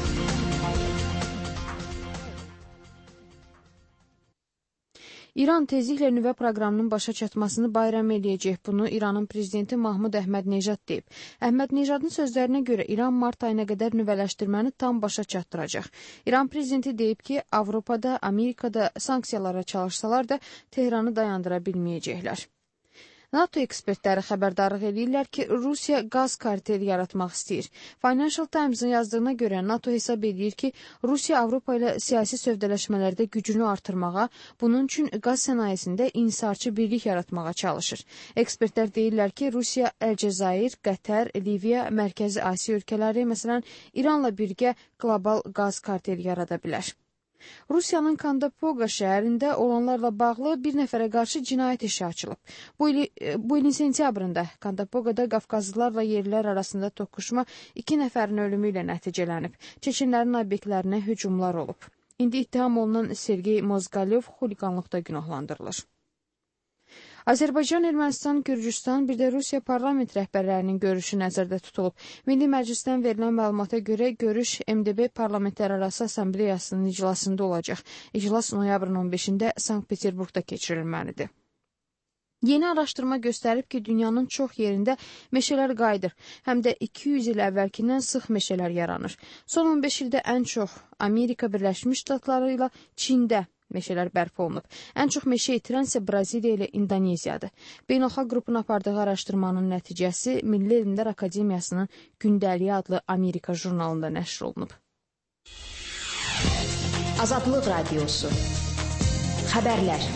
İran tezliklə nüvə proqramının başa çatmasını bayram edəcək. Bunu İranın prezidenti Mahmud Əhməd-Nejad deyib. Əhməd-Nejadın sözlərinə görə İran mart ayına qədər nüvələşdirməni tam başa çatdıracaq. İran prezidenti deyib ki, Avropada, Amerikada sanksiyalara çalışsalar da Tehranı dayandıra bilməyəcəklər. NATO ekspertləri xəbərdarlıq edirlər ki, Rusiya qaz karteli yaratmaq istəyir. Financial Times-ın yazdığına görə NATO hesab edir ki, Rusiya Avropa ilə siyasi sövdələşmələrdə gücünü artırmağa, bunun üçün qaz sənayesində inhisarçı birlik yaratmağa çalışır. Ekspertlər deyirlər ki, Rusiya Əlcəzair, Qətər, Liviya, Mərkəzi Asiya ölkələri, məsələn, İranla birgə qlobal qaz karteli yarada bilər. Rusiyanın Kandapoqa şəhərində olanlarla bağlı bir nəfərə qarşı cinayət işi açılıb. Bu, ili, bu ilin sentyabrında Kandapogada Qafqazlılarla yerlilər arasında toqquşma iki nəfərin ölümü ilə nəticələnib. Çeçenlərin obyektlərinə hücumlar olub. İndi ittiham olunan Sergey Mozgalyov xuliqanlıqda günahlandırılır. Azərbaycan, Ermənistan, Gürcüstan, bir də Rusiya parlament rəhbərlərinin görüşü nəzərdə tutulub. Milli Məclisdən verilən məlumata görə görüş M D B Parlamentlərarası Assambleyasının iclasında olacaq. İclas noyabrın on beşində Sankt-Peterburqda keçirilməlidir. Yeni araşdırma göstərib ki, dünyanın çox yerində meşələr qayıdır. Həm də iki yüz il əvvəlkindən sıx meşələr yaranır. Son on beş ildə ən çox Amerika Birləşmiş Ştatları ilə Çində meşələr bərpa olunub. Ən çox meşə itirən isə Braziliya ilə İndoneziyadır. Beynəlxalq qrupun apardığı araşdırmanın nəticəsi Milli Elmlər Akademiyasının Gündəliyi adlı Amerika jurnalında nəşr olunub. Azadlıq Radiosu. Xəbərlər.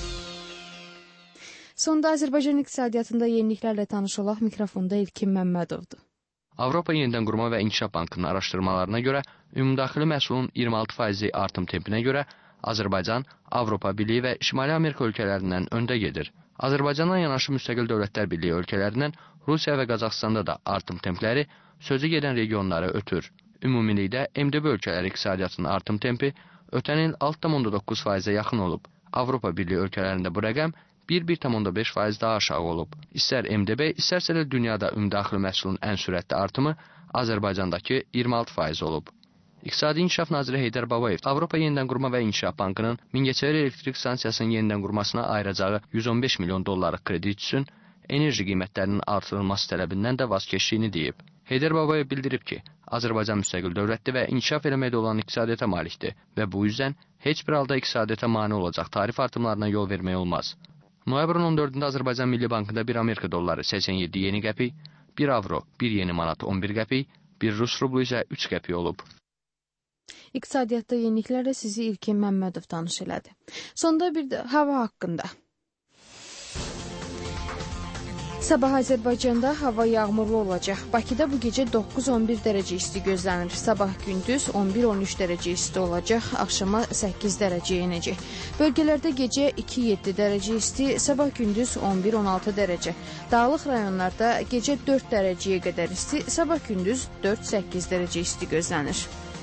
Sonda Azərbaycan iqtisadiyyatında yeniliklərlə tanış olaq. Mikrofonda İlkin Məmmədovdur. Avropa Yenidən Qurma və İnkişaf Bankının araşdırmalarına görə ümumdaxili məhsulun iyirmi altı faizi artım tempinə görə Azərbaycan, Avropa Birliyi və Şimali Amerika ölkələrindən öndə gedir. Azərbaycandan yanaşı müstəqil dövlətlər birliyi ölkələrindən Rusiya və Qazaxstanda da artım templəri sözü gedən regionları ötür. Ümumilikdə M D B ölkələri iqtisadiyyatının artım tempi ötən il altı tam onda doqquz faizə yaxın olub. Avropa Birliyi ölkələrində bu rəqəm bir tam onda beş faiz daha aşağı olub. İstər M D B, istərsə də dünyada ümumdaxili məhsulun ən sürətli artımı Azərbaycandakı iyirmi altı faiz olub. İqtisadi İnkişaf naziri Heydər Babayev Avropa Yenidən Qurma və İnkişaf Bankının Mingəçevir elektrik stansiyasının yenidən qurmasına ayıracağı yüz on beş milyon dollarlıq kredit üçün enerji qiymətlərinin artırılması tələbindən də vaz keçdiyini deyib. Heydər Babayev bildirib ki, Azərbaycan müstəqil dövlətdir və inkişaf eləməkdə olan iqtisadiyyata malikdir və bu yüzdən heç bir halda iqtisadiyyata mane olacaq tarif artımlarına yol vermək olmaz. Noyabrın on dördündə Azərbaycan Milli Bankında bir Amerika dolları səksən yeddi yeni qəpik, bir avro bir yeni manat on bir qəpik, bir Rus rublu isə üç qəpik olub. İqtisadiyyatda yeniliklərlə sizi İlkin Məmmədov tanış elədi. Sonda bir də hava haqqında. Sabah Azərbaycanda hava yağmurlu olacaq. Bakıda bu gecə doqquz on bir dərəcə isti gözlənir. Sabah gündüz on bir on üç dərəcə isti olacaq. Axşama səkkiz dərəcəyə enəcək. Bölgələrdə gecə iki yeddi dərəcə isti, sabah gündüz on bir on altı dərəcə. Dağlıq rayonlarda gecə dörd dərəcəyə qədər isti, sabah gündüz dörd səkkiz dərəcə isti gözlənir.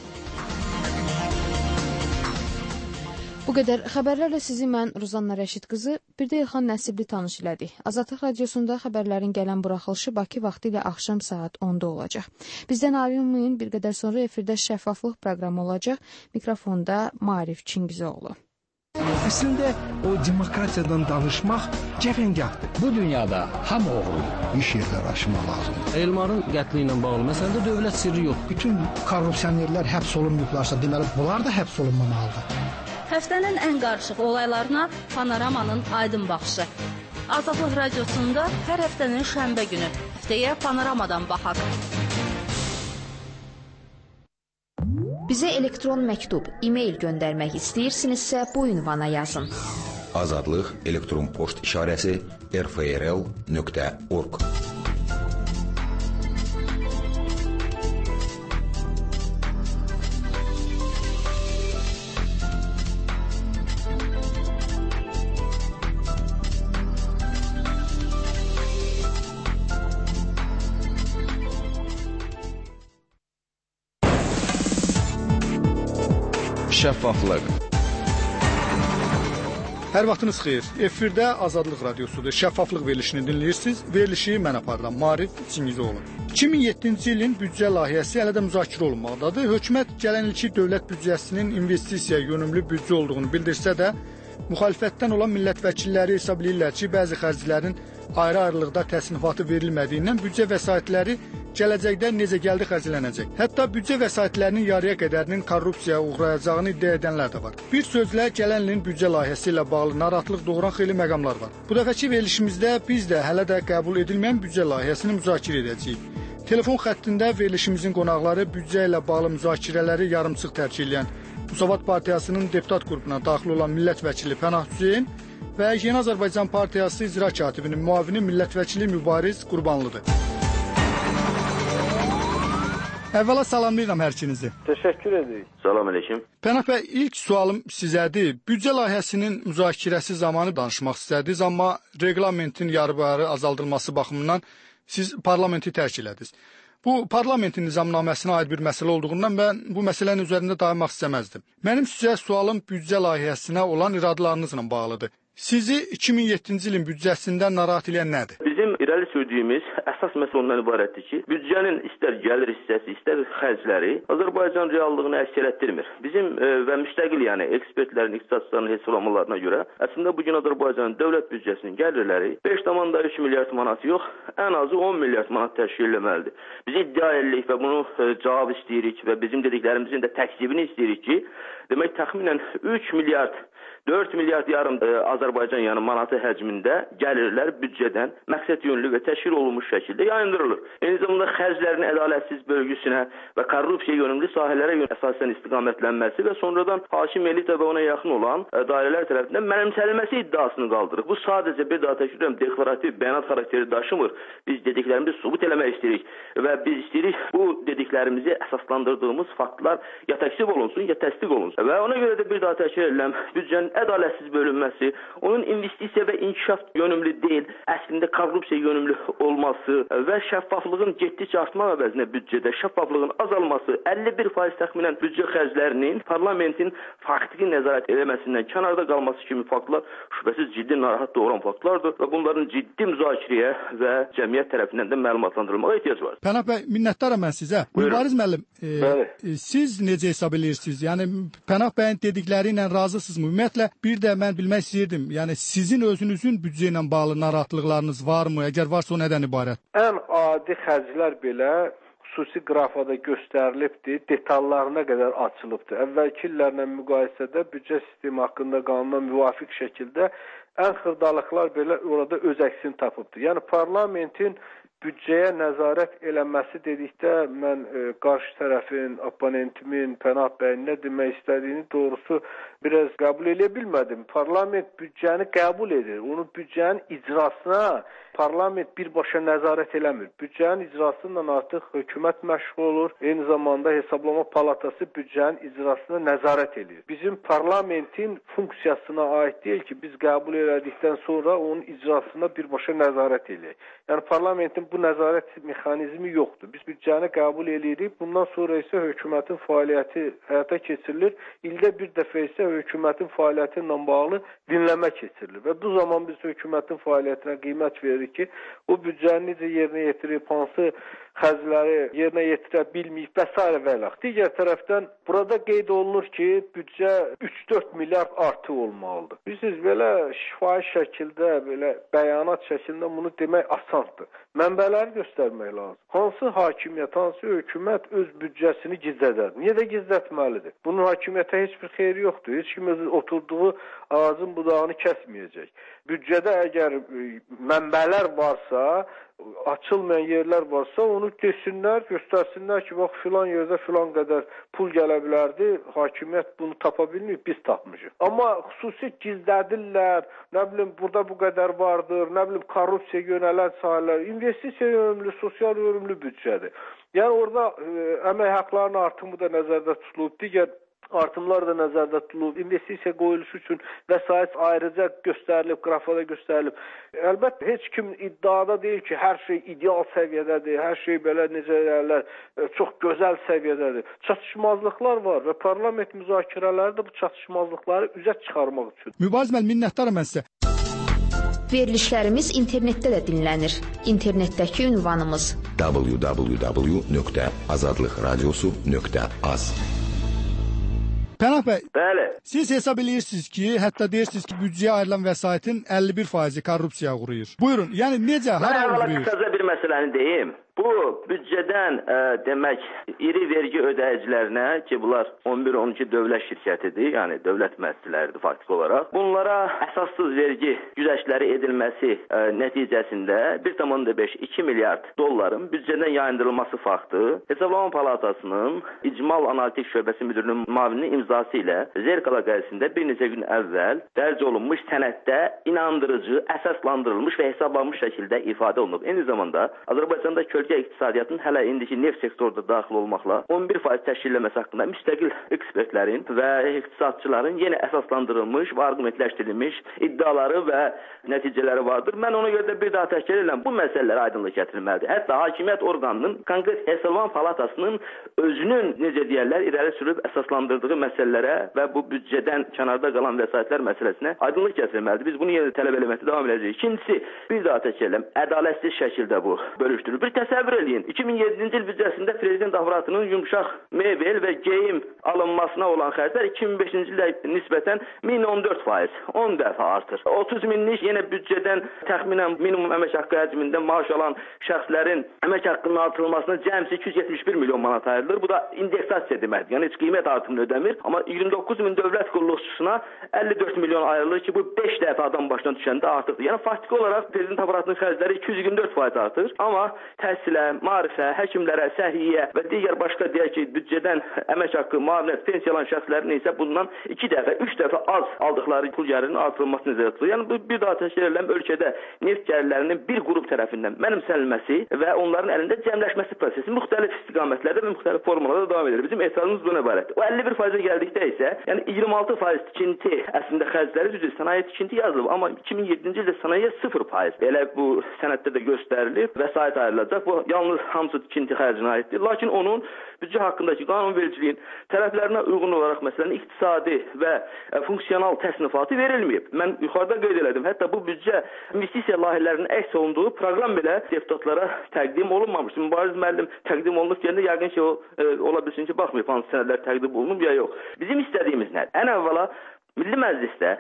Bu qədər xəbərlərlə sizi mən Ruzanna Rəşid qızı, bir də İlxan Nəsibli tanış elədik. Azadlıq radiosunda xəbərlərin gələn buraxılışı Bakı vaxtı ilə axşam saat onda olacaq. Bizdən ayrılmayın, bir qədər sonra efirdə şəffaflıq proqramı olacaq. Mikrofonda Maarif Çingizoğlu. Əslində o demokratiyadan danışmaq cəfəngahdır. Bu dünyada hamı oğru iş yerləri açmaq lazımdır. Elmarın qətli ilə bağlı məsələdə dövlət sirri yox. Bütün korrupsionerlər həbs olunmayıblarsa, deməli bunlar da həbs olunmamalıdır. Həftənin ən qarışıq olaylarına Panoramanın aydın baxışı. Azadlıq radiosunda hər həftənin şənbə günü. Həftəyə Panoramadan baxaq. Bizə elektron məktub, e-mail göndərmək istəyirsinizsə bu ünvana yazın. Azadlıq elektron poçt işarəsi r f r l nöqtə org. Şəffaflıq. Hər vaxtınız xeyir. Efirdə Azadlıq radiosudur. Şəffaflıq verilişini dinləyirsiniz. Verilişi mən aparıram. Maarif Çingizoğlu. iki min yeddinci ilin büdcə layihəsi hələ də müzakirə olunmaqdadır. Hökumət gələn ilki dövlət büdcəsinin investisiya yönümlü büdcə olduğunu bildirsə də, müxalifətdən olan millət vəkilləri hesab edirlər ki, bəzi xərclərin ayrı-ayrılıqda təsnifatı verilmədiyindən büdcə vəsaitləri gələcəkdə necə gəldi xərclənəcək. Hətta büdcə vəsaitlərinin yarıya qədərinin korrupsiyaya uğrayacağını iddia edənlər də var. Bir sözlə, gələn ilin büdcə layihəsi ilə bağlı narahatlıq doğuran xeyli məqamlar var. Bu dəfəki verilişimizdə biz də hələ də qəbul edilməyən büdcə layihəsini müzakirə edəcəyik. Telefon xəttində verilişimizin qonaqları büdcə ilə bağlı müzakirələri yarımçıq tərk edən Müsavat Partiyasının deputat qrupuna daxil olan millət vəkili Pənah Hüseyn və Yeni Azərbaycan Partiyası icra katibinin müavini millət vəkili Mübariz Qurbanlıdır. Əvvəla salamlayıram hər ikinizi. Təşəkkür edirik. Salam əleykum. Pənah bəy, ilk sualım sizədir. Büdcə layihəsinin müzakirəsi zamanı danışmaq istədiniz, amma reglamentin yarı-yarı azaldılması baxımından siz parlamenti tərk elədiniz. Bu, parlamentin nizamnaməsinə aid bir məsələ olduğundan mən bu məsələnin üzərində dayanmaq istəməzdim. Mənim sizə sualım büdcə layihəsinə olan iradlarınızla bağlıdır. Sizi iki min yeddinci ilin büdcəsindən narahat edən nədir? Bizim irəli sürdüyümüz əsas məsələ ondan ibarətdir ki, büdcənin istər gəlir hissəsi, istər xərcləri Azərbaycan reallığını əks etdirmir. Bizim e, və müstəqil, yəni ekspertlərin, iqtisadçıların hesablamalarına görə əslində bugün Azərbaycanın dövlət büdcəsinin gəlirləri beş nöqtə üç milyard manat yox, ən azı on milyard manat təşkil etməlidir. Biz iddia edirik və bunu e, cavab istəyirik və bizim dediklərimizin də təkzibini istəyirik ki, demək təxminən üç milyard dörd milyard yarım e, Azərbaycan yəni manatı həcmində gəlirlər büdcədən məqsəd yönlü və təşkil olunmuş şəkildə yayındırılır. Eyni zamanda xərclərin ədalətsiz bölgüsünə və korrupsiya yönümlü sahələrə yön əsasən istiqamətlənməsi və sonradan hakim elitə və ona yaxın olan e, dairələr tərəfindən mənimsənilməsi iddiasını qaldırır. Bu sadəcə bir daha təkrar edirəm, deklarativ bəyanat xarakteri daşımır. Biz dediklərimizi sübut eləmək istəyirik və biz istəyirik bu dediklərimizi əsaslandırdığımız faktlar ya təksib olunsun, ya təsdiq olunsun. Və ona görə də bir daha təkrar edirəm, büdcənin ədalətsiz bölünməsi, onun investisiya və inkişaf yönümlü deyil, əslində korrupsiya yönümlü olması və şəffaflığın getdikcə artmaq əvəzinə büdcədə şəffaflığın azalması, əlli bir faiz təxminən büdcə xərclərinin parlamentin faktiki nəzarət eləməsindən kənarda qalması kimi faktlar şübhəsiz ciddi narahat doğuran faktlardır və bunların ciddi müzakirəyə və cəmiyyət tərəfindən də məlumatlandırılmağa ehtiyac var. Pənah bəy, minnətdaram mən sizə. Mübariz müəllim, e, siz necə hesab edirsiniz? Yəni Pənah bəyin dedikləri ilə razısınızmı? Ümumiyyətlə bir də mən bilmək istəyirdim, yəni sizin özünüzün büdcə ilə bağlı narahatlıqlarınız varmı? Əgər varsa o nədən ibarət? Ən adi xərclər belə xüsusi qrafada göstərilibdir, detallarına qədər açılıbdır. Əvvəlki illərlə müqayisədə büdcə sistemi haqqında qanuna müvafiq şəkildə ən xırdalıqlar belə orada öz əksini tapıbdır. Yəni parlamentin büdcəyə nəzarət eləməsi dedikdə mən e, qarşı tərəfin, oponentimin, Pənah bəyin nə demək istədiyini doğrusu biraz qəbul edə bilmədim. Parlament büdcəni qəbul edir. Onun büdcənin icrasına parlament birbaşa nəzarət eləmir. Büdcənin icrasıyla artıq hökumət məşğul olur. Eyni zamanda Hesablama Palatası büdcənin icrasına nəzarət edir. Bizim parlamentin funksiyasına aid deyil ki, biz qəbul elədikdən sonra onun icrasına birbaşa nəzarət eləyək. Yəni parlamentin bu nəzarət mexanizmi yoxdur. Biz büdcəni qəbul eləyirik. Bundan sonra isə hökumətin fəaliyyəti həyata keçirilir. İldə bir dəfə isə hökumətin fəaliyyəti ilə bağlı dinləmə keçirilir. Və bu zaman biz hökumətin fəaliyyətinə qiymət veririk ki, o büdcəni necə yerinə yetirib, hansı xərcləri yerinə yetirə bilməyib və s. və ilə. Digər tərəfdən burada qeyd olunur ki, büdcə üç dörd milyard artı olmalıdır. Bilirsiniz, belə şifahi şəkildə, belə bəyanat şəklində bunu demək asandır. Mənbələri göstərmək lazım. Hansı hakimiyyət, hansı hökumət öz büdcəsini gizlədər? Niyə də gizlətməlidir? Bunun hakimiyyətə heç bir xeyri yoxdur. Heç kim öz oturduğu ağacın budağını kəsməyəcək. Büdcədə əgər mənbələr varsa, açılmayan yerlər varsa, onu desinlər, göstərsinlər ki, bax, filan yerdə filan qədər pul gələ bilərdi, hakimiyyət bunu tapa bilməyib, biz tapmışıq. Amma xüsusi gizlədirlər, nə bilim, burada bu qədər vardır, nə bilim, korrupsiya yönələn sahələr, investisiya yönümlü, sosial yönümlü büdcədir. Yəni, orada ə, əmək haqlarının artımı da nəzərdə tutulub, digər artımlar da nəzərdə tutulub, investisiya qoyuluşu üçün vəsait ayrıca göstərilib, qrafada göstərilib. Əlbəttə, heç kim iddiada deyil ki, hər şey ideal səviyyədədir, hər şey belə necə deyərlər, çox gözəl səviyyədədir. Çatışmazlıqlar var və parlament müzakirələri də bu çatışmazlıqları üzə çıxarmaq üçün. Mübariz müəllim, minnətdaram mən sizə. Verilişlərimiz internetdə də dinlənir. İnternetdəki ünvanımız w w w nöqtə azadlıq radiosu nöqtə az. Pənah bəy, bəli. Siz hesab edirsiniz ki, hətta deyirsiniz ki, büdcəyə ayrılan vəsaitin əlli bir faizi korrupsiyaya uğrayır. Buyurun, yəni necə, hara uğrayır? Mən əvvəla bir məsələni deyim. Bu büdcədən ə, demək iri vergi ödəyicilərinə ki, bunlar on bir on iki dövlət şirkətidir, yəni dövlət müəssisələridir faktiki olaraq. Bunlara əsassız vergi güzəştləri edilməsi ə, nəticəsində bir tam beş iki milyard dolların büdcədən yayındırılması faktı Hesablama Palatasının İcmal Analitik Şöbəsi müdürünün müavininin imzası ilə Zerkala qəzetində bir neçə gün əvvəl dərc olunmuş sənəddə inandırıcı, əsaslandırılmış və hesablanmış şəkildə ifadə olunub. Eyni zamanda Azərbaycanda kölgə iqtisadiyyatın hələ indiki neft sektorunda daxil olmaqla on bir faiz təşkilləməsi haqqında müstəqil ekspertlərin və iqtisadçıların yenə əsaslandırılmış və arqumentləşdirilmiş iddiaları və nəticələri vardır. Mən ona görə də bir daha təkrar edirəm, bu məsələlərə aydınlıq gətirilməlidir. Hətta hakimiyyət orqanının, konkret Hesablama Palatasının özünün, necə deyərlər, irəli sürüb əsaslandırdığı məsələlərə və bu büdcədən kənarda qalan vəsaitlər məsələsinə aydınlıq gətirilməlidir. Biz bunu yenə tələb eləməkdə davam edəcəyik. İkincisi, bir daha təkrar edirəm, ədalətsiz şəkildə bu bölüşdürülür. Bir təsəvvür eləyin, iki min yeddinci il büdcəsində prezident aparatının yumşaq mebel və geyim alınmasına olan xərclər iki min beşinci ildə nisbətən min on dörd faiz, on dəfə artır. otuz minlik yenə büdcədən təxminən minimum əmək haqqı həcmində maaş alan şəxslərin əmək haqqının artırılmasına cəmsi iki yüz yetmiş bir milyon manat ayrılır. Bu da indeksasiya deməkdir. Yəni heç qiymət artımını ödəmir. Amma iyirmi doqquz min dövlət qulluqçusuna əlli dörd milyon ayrılır ki, bu beş dəfə adam başına düşəndə artıqdır. Yəni faktiki olaraq prezident aparatının xərcləri iki yüz iyirmi dörd faiz artır. Amma təhsilə, maarifə, həkimlərə, səhiyyə və digər başqa deyək ki, büdcədən əmək haqqı, müavinət, pensiyalan şəxslərin isə bundan iki dəfə, üç dəfə az aldıqları pul gəlirinin artırılması nəzərdə tutulur. Yəni bu bir daha təşkil edilən ölkədə neft gəlirlərinin bir qrup tərəfindən mənimsənilməsi və onların əlində cəmləşməsi prosesi müxtəlif istiqamətlərdə və müxtəlif formalarda davam edir. Bizim etirazımız buna ibarətdir. O əlli bir faizə gəldikdə isə, yəni iyirmi altı faiz tikinti əslində xərcləri düzdür, sənaye tikinti yazılıb, amma iki min yeddinci ildə sənaye sıfır faiz. Elə bu sənəddə də göstərilir, vəsait ayrılacaq. Bu yalnız hamısı tikinti xərcinə aiddir. Lakin onun büdcə haqqındakı qanunvericiliyin tərəflərinə uyğun olaraq məsələn iqtisadi və funksional təsnifatı verilməyib. Mən yuxarıda qeyd elədim. Hətta bu büdcə investisiya layihələrinin əks olunduğu proqram belə deputatlara təqdim olunmamışdır. Mübariz müəllim təqdim olunub deyəndə yəqin ki, o e, ola bilsin ki, baxmayıb hansı sənədlər təqdim olunub ya yox. Bizim istədiyimiz nədir? Ən əvvəla Milli Məclisdə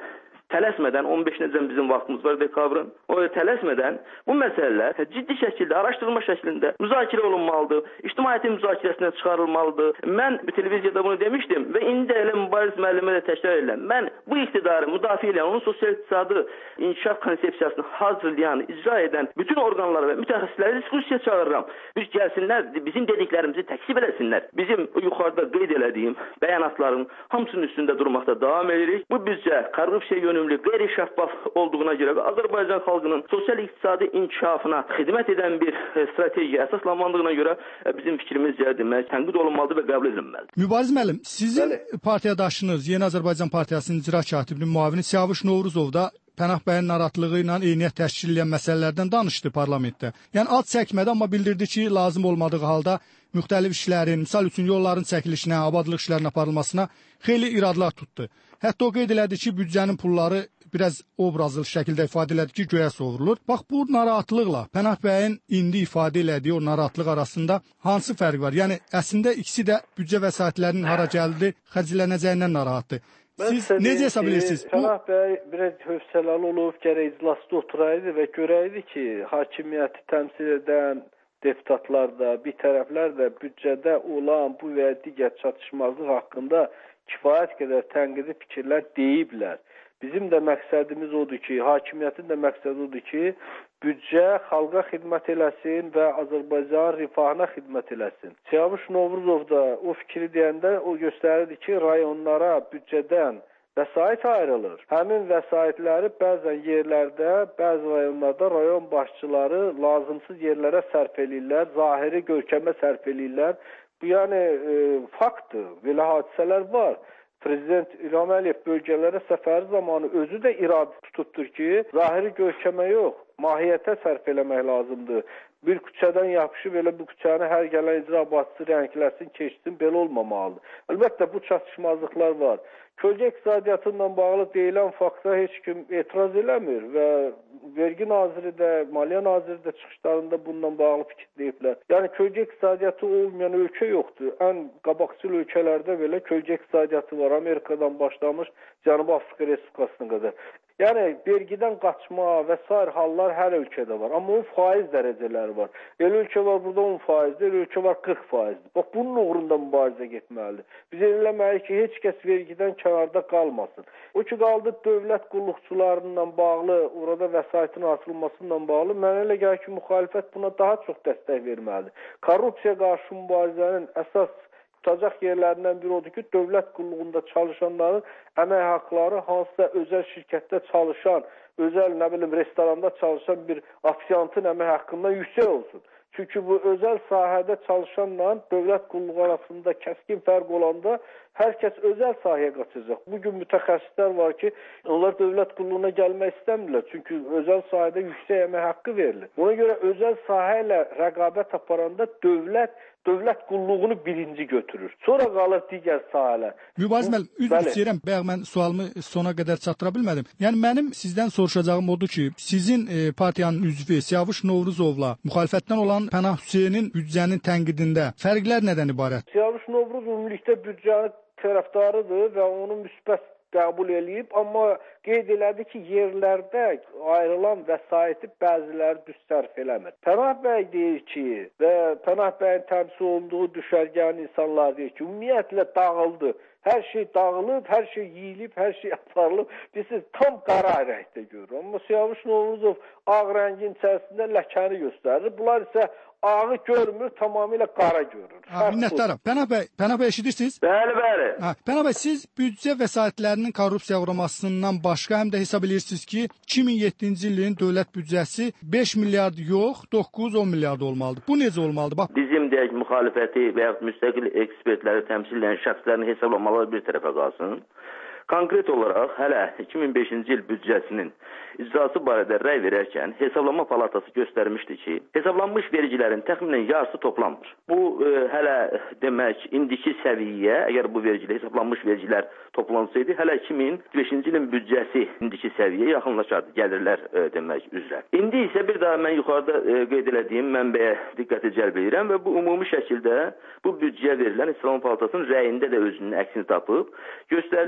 tələsmədən on beşinəcən bizim vaxtımız var dekabrın. O tələsmədən bu məsələlər ciddi şəkildə araşdırma şəklində müzakirə olunmalıdır. İctimaiyyətin müzakirəsinə çıxarılmalıdır. Mən televiziyada bunu demişdim və indi də elə Mübariz müəllimə də təkrar edirəm. Mən bu iqtidarı müdafiə edən, onun sosial-iqtisadi inkişaf konsepsiyasını hazırlayan, icra edən bütün orqanları və mütəxəssisləri diskussiya çağırıram. Bir gəlsinlər, bizim dediklərimizi təksib eləsinlər. Bizim yuxarıda qeyd elədiyim bəyanatların hamısının üstündə durmaqda davam edirik. Bu büdcə korrupsiya yönümlü, qeyri-şəffaf olduğuna görə və Azərbaycan xalqının sosial-iqtisadi inkişafına xidmət edən bir strategiya əsaslanmandığına görə bizim fikrimizcə demək tənqid olunmalıdır və qəbul edilməlidir. Mübariz müəllim, sizin Bəli. partiyadaşınız Yeni Azərbaycan Partiyasının icra katibinin müavini Siyavuş Novruzov da Pənah bəyin narahatlığı ilə eyniyyət təşkil edən məsələlərdən danışdı parlamentdə. Yəni ad çəkmədi, amma bildirdi ki, lazım olmadığı halda müxtəlif işlərin, misal üçün yolların çəkilişinə, abadlıq işlərinin aparılmasına xeyli iradlar tutdu. Hətta o qeyd elədi ki, büdcənin pulları biraz obrazlı şəkildə ifadə elədi ki, göyə sovurulur. Bax, bu narahatlıqla Pənah bəyin indi ifadə elədiyi o narahatlıq arasında hansı fərq var? Yəni, əslində ikisi də büdcə vəsaitlərinin hara gəldi, xərclənəcəyindən narahatdır. Siz necə hesab edirsiniz? Pənah bəy biraz hövsələli olub, gərək iclasda oturaydı və görəydi ki, hakimiyyəti təmsil edən deputatlar da, bir tərəflər də büdcədə olan bu və digər çatışmazlıq haqqında kifayət qədər tənqidi fikirlər deyiblər. Bizim də məqsədimiz odur ki, hakimiyyətin də məqsədi odur ki, büdcə xalqa xidmət eləsin və Azərbaycan rifahına xidmət eləsin. Siyavuş Novruzov da o fikri deyəndə o göstərirdi ki, rayonlara büdcədən vəsait ayrılır. Həmin vəsaitləri bəzən yerlərdə, bəzi rayonlarda rayon başçıları lazımsız yerlərə sərf eləyirlər, zahiri görkəmə sərf eləyirlər. Bu yəni e, faktdır, belə hadisələr var. Prezident İlham Əliyev bölgələrə səfəri zamanı özü də iradə tutubdur ki, zahiri görkəmə yox, mahiyyətə sərf eləmək lazımdır. Bir küçədən yapışıb elə bu küçəni hər gələn icra başçısı rəngləsin, keçsin, belə olmamalıdır. Əlbəttə bu çatışmazlıqlar var. Kölgə iqtisadiyyatı ilə bağlı deyilən fakta heç kim etiraz eləmir və vergi naziri də, maliyyə naziri də çıxışlarında bununla bağlı fikir deyiblər. Yəni kölgə iqtisadiyyatı olmayan ölkə yoxdur. Ən qabaqcıl ölkələrdə belə kölgə iqtisadiyyatı var. Amerikadan başlamış Cənubi Afrika Respublikasına qədər. Yəni vergidən qaçma və sair hallar hər ölkədə var. Amma o faiz dərəcələri var. Elə ölkə var burada on faizdir, elə ölkə var qırx faizdir. Bax bunun uğrunda mübarizə getməlidir. Biz eləməliyik ki, heç kəs vergidən kənarda qalmasın. O ki qaldı dövlət qulluqçularıyla bağlı, orada vəsaitin artırılmasıyla bağlı, mənə elə gəlir ki, müxalifət buna daha çox dəstək verməlidir. Korrupsiya qarşı mübarizənin əsas tutacaq yerlərindən biri odur ki, dövlət qulluğunda çalışanların əmək haqları hansısa özəl şirkətdə çalışan, özəl nə bilim restoranda çalışan bir ofisiantın əmək haqqından yüksək olsun. Çünki bu özəl sahədə çalışanla dövlət qulluğu arasında kəskin fərq olanda hər kəs özəl sahəyə qaçacaq. Bugün mütəxəssislər var ki, onlar dövlət qulluğuna gəlmək istəmirlər. Çünki özəl sahədə yüksək əmək haqqı verilir. Ona görə özəl sahə ilə rəqabət aparanda dövlət dövlət qulluğunu birinci götürür. Sonra qalır digər sahələr. Mübariz müəllim, üzr istəyirəm, bayaq mən sualımı sona qədər çatdıra bilmədim. Yəni mənim sizdən soruşacağım odur ki, sizin e, partiyanın üzvü Siyavuş Novruzovla müxalifətdən olan Pənah Hüseynin büdcənin tənqidində fərqlər nədən ibarət? Siyavuş Novruzov ümumilikdə büdcənin tərəfdarıdır və onu müsbət qəbul eləyib, amma qeyd elədi ki, yerlərdə ayrılan vəsaiti bəziləri düz sərf eləmir. Pənah bəy deyir ki, və Pənah bəyin təmsil olunduğu düşərgənin insanlar deyir ki, ümumiyyətlə dağıldı. Hər şey dağılıb, hər şey yeyilib, hər şey aparılıb. Biz tam qara rəngdə görürük. Amma Siyavuş Novruzov ağ rəngin içərisində ləkəni göstərir. Bunlar isə ağı görmür, tamamilə qara görür. Ha, minnətdaram. Pənah bəy, Pənah bəy eşidirsiniz? Bəli, bəli. Ha, Pənah bəy, siz büdcə vəsaitlərinin korrupsiya uğramasından başqa həm də hesab edirsiniz ki, iki min yeddinci ilin dövlət büdcəsi beş milyard yox, doqquz on milyard olmalıdır. Bu necə olmalıdır? Bax, bizim deyək müxalifəti və ya müstəqil ekspertləri təmsil edən şəxslərin hesablamaları bir tərəfə qalsın. Konkret olaraq hələ iki min beşinci il büdcəsinin icrası barədə rəy verərkən Hesablama Palatası göstərmişdi ki, hesablanmış vergilərin təxminən yarısı toplanmır. Bu e, hələ demək indiki səviyyə, əgər bu vergilər hesablanmış vergilər toplansaydı, hələ iki min beşinci ilin büdcəsi indiki səviyyəyə yaxınlaşardı gəlirlər e, demək üzrə. İndi isə bir daha mən yuxarıda e, qeyd elədiyim mənbəyə diqqəti cəlb edirəm və bu ümumi şəkildə bu büdcəyə verilən Hesablama Palatasının rəyində də özünün əksini tapıb göstərilir ki, il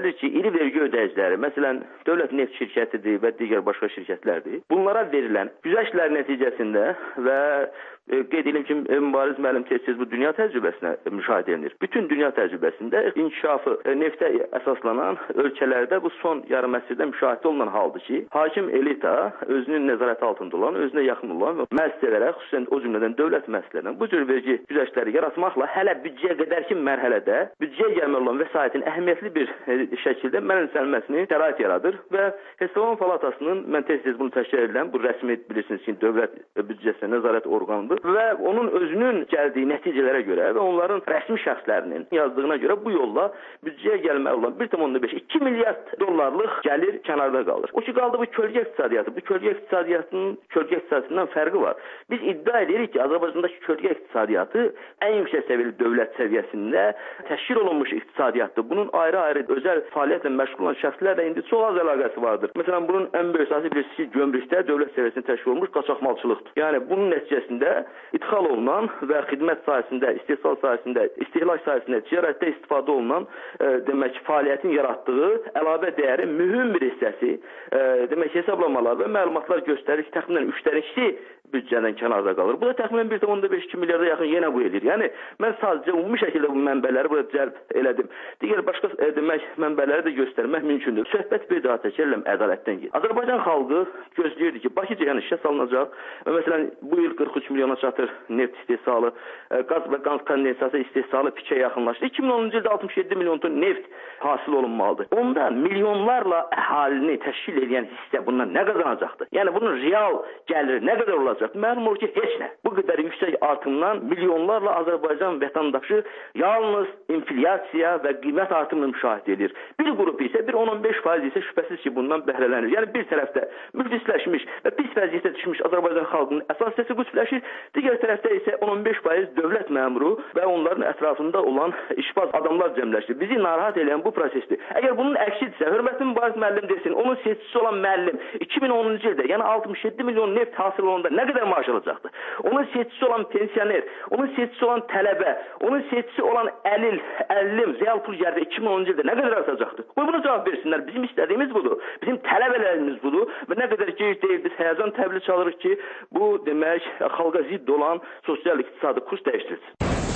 iri vergi ödəyiciləri, məsələn, Dövlət Neft şirkətidir və digər başqa şirkətlərdir. Bunlara verilən güzəştlər nəticəsində və e, qeyd edim ki, Mübariz müəllim tez-tez bu dünya təcrübəsinə müşahidə edilir. Bütün dünya təcrübəsində inkişafı e, neftə əsaslanan ölkələrdə bu son yarım əsrdə müşahidə olunan haldır ki, hakim elita özünün nəzarəti altında olan, özünə yaxın olan və müəssisələrə, xüsusən o cümlədən dövlət müəssisələrinə bu cür vergi güzəştləri yaratmaqla hələ büdcəyə qədərki mərhələdə büdcəyə gəlməli olan vəsaitin əhəmiyyətli bir e, şəkildə mənimsənməsini şərait yaradır və Hesablama Palatasının, mən tez-tez bunu təşkil edirəm, bu rəsmi bilirsiniz ki, dövlət büdcəsinə nəzarət orqanıdır və onun özünün gəldiyi nəticələrə görə və onların rəsmi şəxslərinin yazdığına görə bu yolla büdcəyə gəlməli olan bir tam beş iki milyard dollarlıq gəlir kənarda qalır. O ki, qaldı bu kölgə iqtisadiyyatı. Bu kölgə iqtisadiyyatının kölgə iqtisadiyyatından fərqi var. Biz iddia edirik ki, Azərbaycandakı kölgə iqtisadiyyatı ən yüksək səviyyəli dövlət səviyyəsində təşkil olunmuş iqtisadiyyatdır. Bunun ayrı-ayrı özəl fəaliyyətlə məşğul olan şəxslərlə indi çox az əlaqəsi vardır. Məsələn, bunun ən böyük əsası bilirsiniz ki, gömrükdə dövlət səviyyəsində təşkil olunmuş qaçaqmalçılıqdır. Yəni, bunun nəticəsində ixal olunan və xidmət sahəsində, istehsal sahəsində, istehlak sahəsində, ticarətdə istifadə olunan e, demək, fəaliyyətin yaratdığı əlavə dəyərin mühüm bir hissəsi, e, demək, hesablamalar və məlumatlar göstərir ki, təxminən üçdən ikisi büdcədən kənarda qalır. Bu da təxminən bir tam beş iki milyarda yaxın yenə bu edir. Yəni, mən sadəcə ümumi şəkildə bu mənbələri burada cəlb elədim. Digər başqa e, demək, mənbələri də göstərmək mümkündür. Söhbət bir daha təkərləm ədalətdən gedir. Azərbaycan xalqı gözləyirdi ki, Bakı cəyən işə salınacaq. Və məsələn, bu il qırx üç milyona çatır neft istehsalı, e, qaz və qaz kondensası istehsalı pikə yaxınlaşdı. iki min onuncu ildə altmış yeddi milyon ton neft hasil olunmalıdır. Onda milyonlarla əhalini təşkil edən hissə bundan nə qazanacaqdır? Yəni, bunun real gəliri nə qədər olacaq? Məlum olur ki, heç nə. Bu qədər yüksək artımdan milyonlarla Azərbaycan vətəndaşı yalnız inflyasiya və qiymət artımını müşahidə edir. Bir qrup isə, bir on on beş faiz isə şübhəsiz ki, bundan bəhrələnir. Yəni, bir tərəfdə müflisləşmiş və pis vəziyyətə düşmüş Azərbaycan xalqının əsas səsi gücləşir, digər tərəfdə isə on on beş faiz dövlət məmuru və onların ətrafında olan işbaz adamlar cəmləşir. Bizi narahat edən bu prosesdir. Əgər bunun əksidirsə, hörmətli Mübariz müəllim desin, onun seçicisi olan müəllim iki min onuncu ildə, yəni altmış yeddi milyon neft hasil olanda nə qədər maaş alacaqdır? Onun seçicisi olan pensioner, onun seçicisi olan tələbə, onun seçicisi olan əlil, əllim, ziyal pul gəldi iki min onuncu ildə nə qədər artacaqdır? Qoy buna cavab versinlər. Bizim istədiyimiz budur. Bizim tələbələrimiz budur və nə qədər ki, deyil, biz həyəcan təbliğ çalırıq ki, bu demək, xalqa zidd olan sosial iqtisadi kurs dəyişdirsin.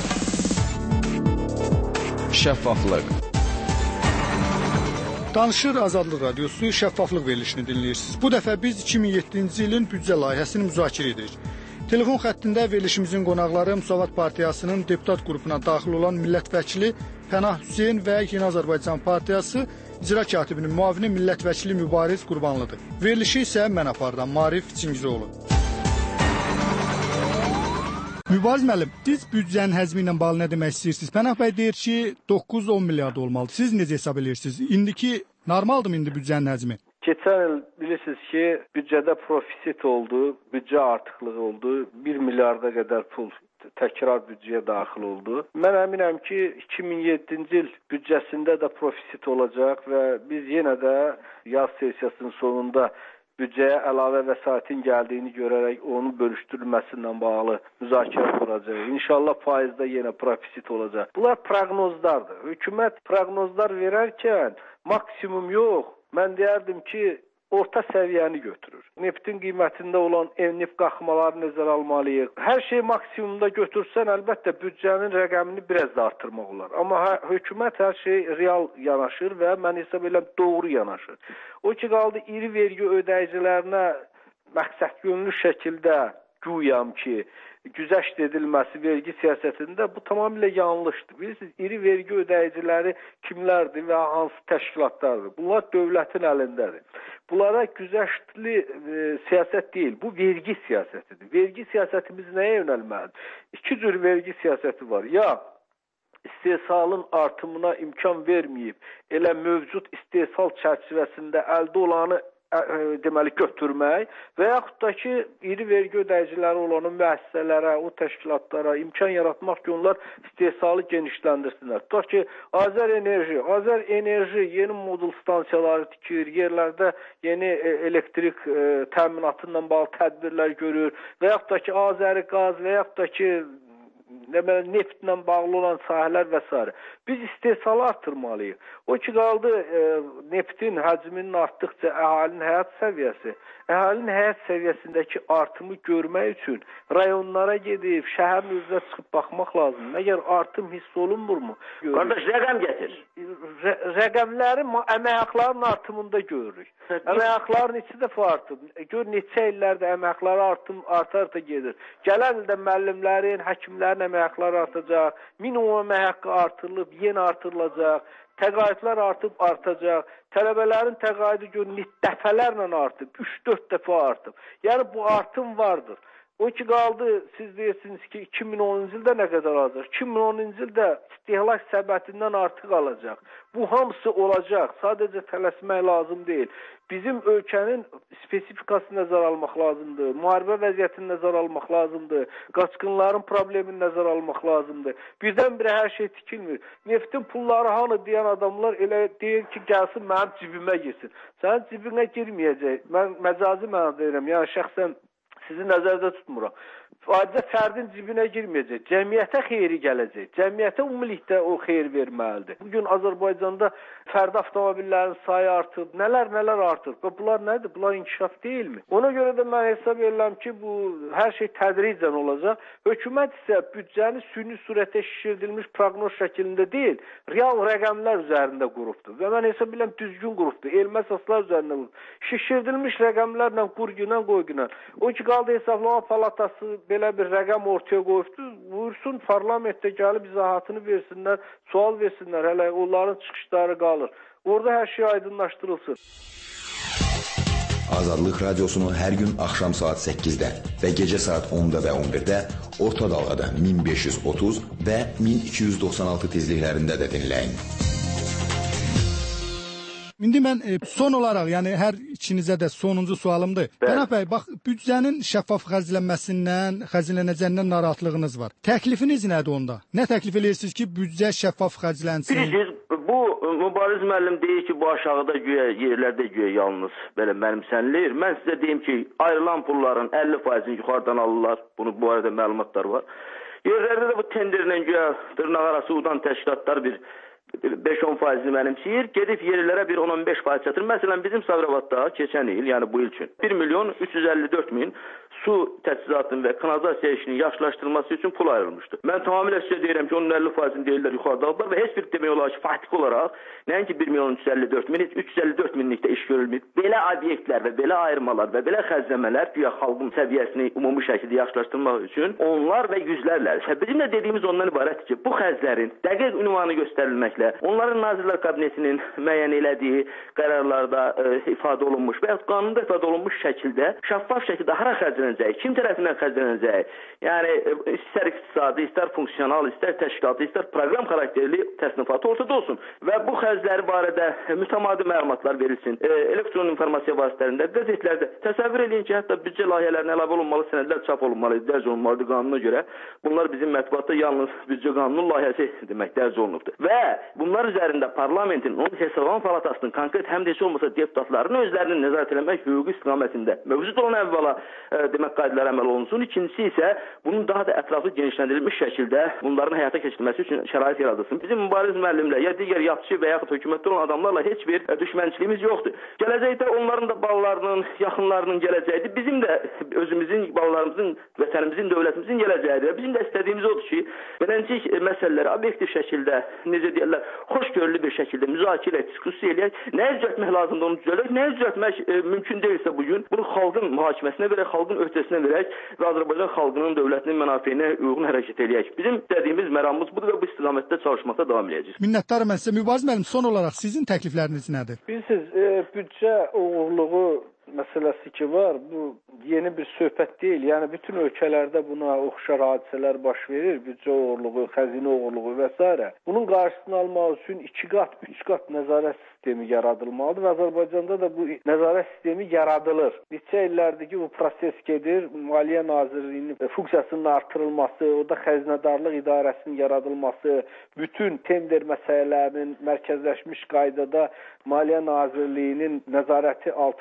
Şəffaflıq. Danışır Azadlıq Radiosu şəffaflıq verilişini dinləyirsiniz. Bu dəfə biz iki min yeddinci ilin büdcə layihəsini müzakirə edirik. Telefon xəttində verilişimizin qonaqları Müsavat Partiyasının deputat qrupuna daxil olan millət vəkili Pənah Hüseyn və Yeni Azərbaycan Partiyası icra katibinin müavini millət vəkili Mübariz Qurbanlıdır. Verilişi isə mən apardan Marif Çingizoğlu. Mübariz müəllim, siz büdcənin həzmi ilə bağlı nə demək istəyirsiniz? Pənah bəy deyir ki, doqquz on milyard olmalıdır. Siz necə hesab edirsiniz? İndiki normaldır mı indi büdcənin həzmi? Keçən il bilirsiniz ki, büdcədə profisit oldu, büdcə artıqlığı oldu, bir milyarda qədər pul təkrar büdcəyə daxil oldu. Mən əminəm ki, iki min yeddinci il büdcəsində də profisit olacaq və biz yenə də yaz sessiyasının sonunda büdcəyə əlavə vəsaitin gəldiyini görərək onun bölüşdürülməsindən bağlı müzakirə quracaq. İnşallah faizdə yenə profisit olacaq. Bunlar proqnozlardır. Hökumət proqnozlar verərkən maksimum yox, mən deyərdim ki, orta səviyyəni götürür. Neftin qiymətində olan neft qalxmaları nəzərə almalıyıq. Hər şey maksimumda götürsən, əlbəttə büdcənin rəqəmini biraz da artırmaq olar. Amma hə, hökumət hər şey real yanaşır və mən hesab edirəm doğru yanaşır. O ki, qaldı iri vergi ödəyicilərinə məqsədyönlü şəkildə güyam ki, güzəşt edilməsi vergi siyasətində bu tamamilə yanlışdır. Bilirsiniz, iri vergi ödəyiciləri kimlərdir və hansı təşkilatlardır? Bunlar dövlətin əlindədir. Bunlara güzəştli e, siyasət deyil, bu vergi siyasətidir. Vergi siyasətimiz nəyə yönəlməlidir? İki cür vergi siyasəti var. Ya istehsalın artımına imkan verməyib, elə mövcud istehsal çərçivəsində əldə olanı deməli götürmək və yaxud da ki, iri vergi ödəyiciləri olan müəssisələrə, o təşkilatlara imkan yaratmaq ki, onlar istehsalı genişləndirsinlər. Tutaq ki, Azər Enerji, Azər Enerji yeni modul stansiyaları tikir, yerlərdə yeni elektrik e, təminatı ilə bağlı tədbirlər görür və yaxud da ki, Azəri Qaz və yaxud da ki, deməli neftlə bağlı olan sahələr və s. Biz istehsalı artırmalıyıq. O ki qaldı e, neftin həcminin artdıqca əhalinin həyat səviyyəsi, əhalinin həyat səviyyəsindəki artımı görmək üçün rayonlara gedib, şəhərin özünə çıxıb baxmaq lazımdır. Məgər artım hiss olunmurmu? Qardaş, rəqəm gətir. Rə rəqəmləri əmək haqlarının artımında görürük. Əmək haqlarının içi dəfə artıb. Gör, neçə illərdə əmək haqları artım, arta-arta gedir. Gələn ildə müəllimlərin, həkimlərin əmək haqları artacaq, minimum əmək haqqı artırılıb, yeni artırılacaq, təqaüdlər artıb artacaq, tələbələrin təqaüdü gör, dəfələrlə artıb, üç dörd dəfə artıb. Yəni bu artım vardır. O ki qaldı, siz deyirsiniz ki, iki min onuncu ildə nə qədər alacaq? iki min onuncu ildə istehlak səbətindən artıq alacaq. Bu hamısı olacaq. Sadəcə tələsmək lazım deyil. Bizim ölkənin spesifikasını nəzər almaq lazımdır. Müharibə vəziyyətini nəzər almaq lazımdır. Qaçqınların problemini nəzər almaq lazımdır. Birdən-birə hər şey tikilmir. Neftin pulları hanı deyən adamlar elə deyir ki, gəlsin mənim cibimə girsin. Sənin cibinə girməyəcək. Mən məcazi mənada deyirəm. Yəni şəxsən sizi nəzərdə tutmuram. Sadəcə fərdin cibinə girməyəcək. Cəmiyyətə xeyri gələcək. Cəmiyyətə ümumilikdə o xeyir verməlidir. Bugün Azərbaycanda fərdi avtomobillərin sayı artıb. Nələr nələr artıb. Və bunlar nədir? Bunlar inkişaf deyilmi? Ona görə də mən hesab edirəm ki, bu hər şey tədricən olacaq. Hökumət isə büdcəni süni surətə şişirdilmiş proqnoz şəklində deyil, real rəqəmlər üzərində qurubdur. Və mən hesab edirəm düzgün qurubdur. Elmi əsaslar üzərində qurubdur. Şişirdilmiş rəqəmlərlə qurgunan qoygunan. O ki qaldı Hesablama Palatası belə bir rəqəm ortaya qoyubdur. Buyursun parlamentdə gəlib izahatını versinlər, sual versinlər. Hələ onların çıxışları qalır. Orada hər şey aydınlaşdırılsın. Azadlıq Radiosunu hər gün axşam saat səkkizdə və gecə saat onda və on birdə orta dalğada min beş yüz otuz və min iki yüz doxsan altı tezliklərində də dinləyin. İndi mən e, son olaraq, yəni hər ikinizə də sonuncu sualımdır. Pənah bəy, bax, büdcənin şəffaf xərclənməsindən, xərclənəcəyindən narahatlığınız var. Təklifiniz nədir onda? Nə təklif edirsiniz ki, büdcə şəffaf xərclənsin? Bilirsiniz, bu Mübariz müəllim deyir ki, bu aşağıda güya yerlərdə güya yalnız belə mənimsənilir. Mən sizə deyim ki, ayrılan pulların əlli faizini yuxarıdan alırlar. Bunu bu arada məlumatlar var. Yerlərdə də bu tenderlə güya dırnaq arası udan təşkilatlar bir beş on faizini mənimsəyir, gedib yerlərə bir on on beş faiz çatır. Məsələn, bizim Sabirabadda keçən il, yəni bu il üçün bir milyon üç yüz əlli dörd min su təchizatının və kanalizasiya işinin yaxşılaşdırılması üçün pul ayrılmışdı. Mən tamamilə sizə deyirəm ki, onun əlli faizini deyirlər yuxarıda aldılar və heç bir demək olar ki, faktik olaraq nəinki bir milyon üç yüz əlli dörd min, üç yüz əlli dörd minlikdə iş görülmür. Belə obyektlər və belə ayırmalar və belə xərcləmələr güya xalqın səviyyəsini ümumi şəkildə yaxşılaşdırmaq üçün onlar və yüzlərlə. Bizim də dediyimiz ondan ibarətdir ki, bu xərclərin dəqiq ünvanı göstərilməklə, onların Nazirlər Kabinetinin müəyyən elədiyi qərarlarda e, ifadə olunmuş və ya qanunda ifadə olunmuş şəkildə şəffaf şəkildə hara xərclənəcəyi, kim tərəfindən xərclənəcəyi, yəni e, istər iqtisadi, istər funksional, istər təşkilatı, istər proqram xarakterli təsnifatı ortada olsun və bu xərcləri barədə mütəmadi məlumatlar verilsin. E, elektron informasiya vasitələrində, qəzetlərdə təsəvvür edin ki, hətta büdcə layihələrinə əlavə olunmalı sənədlər çap olunmalı, dərc olunmalıdır qanuna görə. Bunlar bizim mətbuatda yalnız büdcə qanunun layihəsi demək dərc olunubdur. Və bunlar üzərində parlamentin, onun Hesablama Palatasının konkret həm də heç olmasa deputatların özlərinin nəzarət eləmək hüququ istiqamətində mövcud olan əvvəla e, demək qaydalar əməl olunsun. İkincisi isə bunun daha da ətraflı genişləndirilmiş şəkildə bunların həyata keçirilməsi üçün şərait yaradılsın. Bizim Mübariz müəllimlə ya digər yapıcı və yaxud hökumətdə olan adamlarla heç bir e, düşmənçiliyimiz yoxdur. Gələcəkdə onların da balalarının, yaxınlarının gələcəyidir. Bizim də özümüzün, balalarımızın, vətənimizin, dövlətimizin gələcəyidir. Bizim də istədiyimiz odur ki, beləncik e, məsələləri obyektiv şəkildə, necə deyirlər, xoşgörülü bir şəkildə müzakirə, diskussiya eləyək. Nəyə düzəltmək lazımdır onu düzəldək. Nəyə düzəltmək e, mümkün deyilsə bugün bunu xalqın mühakiməsinə verək, xalqın öhdəsinə verək və Azərbaycan xalqının, dövlətinin mənafeyinə uyğun hərəkət eləyək. Bizim istədiyimiz məramımız budur və bu istiqamətdə çalışmaqda davam edəcəyik. Minnətdarım mən sizə. Mübariz müəllim, son olaraq sizin təklifləriniz nədir? Bilirsiniz, e, büdcə oğurluğu məsələsi ki var, bu yeni bir söhbət deyil. Yəni bütün ölkələrdə buna oxşar hadisələr baş verir. Büdcə oğurluğu, xəzinə oğurluğu və s. Bunun qarşısını almaq üçün iki qat, üç qat nəzarət sistemi yaradılmalıdır və Azərbaycanda da bu nəzarət sistemi yaradılır. Neçə illərdir ki, bu proses gedir. Maliyyə Nazirliyinin funksiyasının artırılması, orada xəzinədarlıq idarəsinin yaradılması, bütün tender məsələlərinin mərkəzləşmiş qaydada Maliyyə Nazirliyinin nəzarəti altında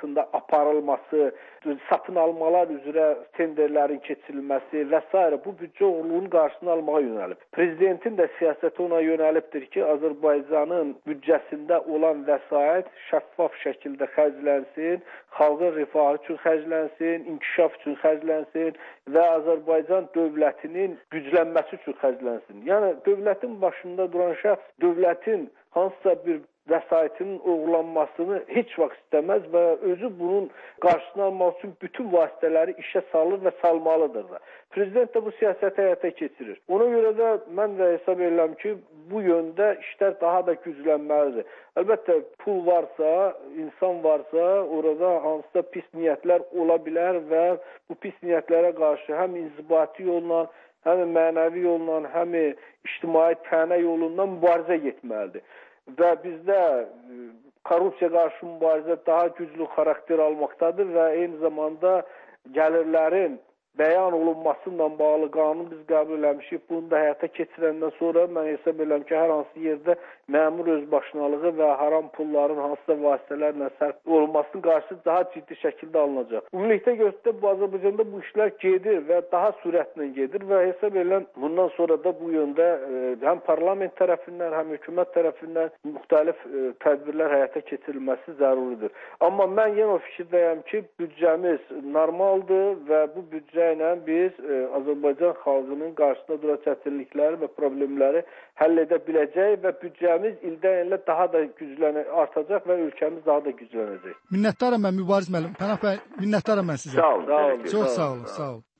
aparılması, satın almalar üzrə tenderlərin keçirilməsi və s. bu büdcə oğurluğunun qarşısını almağa yönəlib. Prezidentin də siyasəti ona yönəlibdir ki, Azərbaycanın büdcəsində olan vəsait şəffaf şəkildə xərclənsin, xalqın rifahı üçün xərclənsin, inkişaf üçün xərclənsin və Azərbaycan dövlətinin güclənməsi üçün xərclənsin. Yəni, dövlətin başında duran şəxs dövlətin hansısa bir vəsaitinin uğurlanmasını heç vaxt istəməz və özü bunun qarşısını almaq üçün bütün vasitələri işə salır və salmalıdır da. Prezident də bu siyasəti həyata keçirir. Ona görə də mən də hesab edirəm ki, bu yöndə işlər daha da güclənməlidir. Əlbəttə, pul varsa, insan varsa, orada hansısa pis niyyətlər ola bilər və bu pis niyyətlərə qarşı həm inzibati yolla, həm mənəvi yolla, həm ictimai tənə yolundan mübarizə getməlidir. Və bizdə korrupsiya qarşı mübarizə daha güclü xarakter almaqdadır və eyni zamanda gəlirlərin bəyan olunmasıyla bağlı qanunu biz qəbul eləmişik. Bunu da həyata keçirəndən sonra mən hesab edirəm ki, hər hansı yerdə məmur özbaşınalığı və haram pulların hansısa vasitələrlə sərf olunmasının qarşısı daha ciddi şəkildə alınacaq. Ümumilikdə göstərdə bu Azərbaycanda bu işlər gedir və daha sürətlə gedir və hesab edirəm bundan sonra da bu yöndə həm parlament tərəfindən, həm hökumət tərəfindən müxtəlif tədbirlər həyata keçirilməsi zəruridir. Amma mən yenə o fikirdəyəm ki, büdcəmiz normaldır və bu büdcə ilə biz e, Azərbaycan xalqının qarşısında duran çətinlikləri və problemləri həll edə biləcək və büdcəmiz ildən ilə daha da güclənə artacaq və ölkəmiz daha da güclənəcək. Minnətdaram mən Mübariz müəllim. Pənah bəy, minnətdaram mən sizə. Sağ olun. Sağ olun. Çox sağ olun, sağ olun.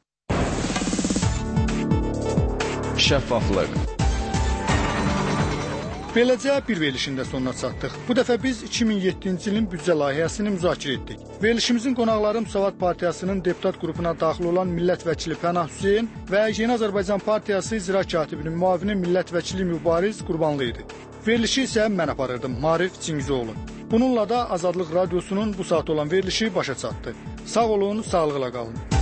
Şəffaflıq. Beləcə bir verilişin də sonuna çatdıq. Bu dəfə biz iki min yeddinci ilin büdcə layihəsini müzakirə etdik. Verilişimizin qonaqları Müsavat Partiyasının deputat qrupuna daxil olan millət vəkili Pənah Hüseyn və Yeni Azərbaycan Partiyası icra katibinin müavini millət vəkili Mübariz Qurbanlı idi. Verilişi isə mən aparırdım, Maarif Çingizoğlu. Bununla da Azadlıq Radiosunun bu saat olan verilişi başa çatdı. Sağ olun, sağlıqla qalın.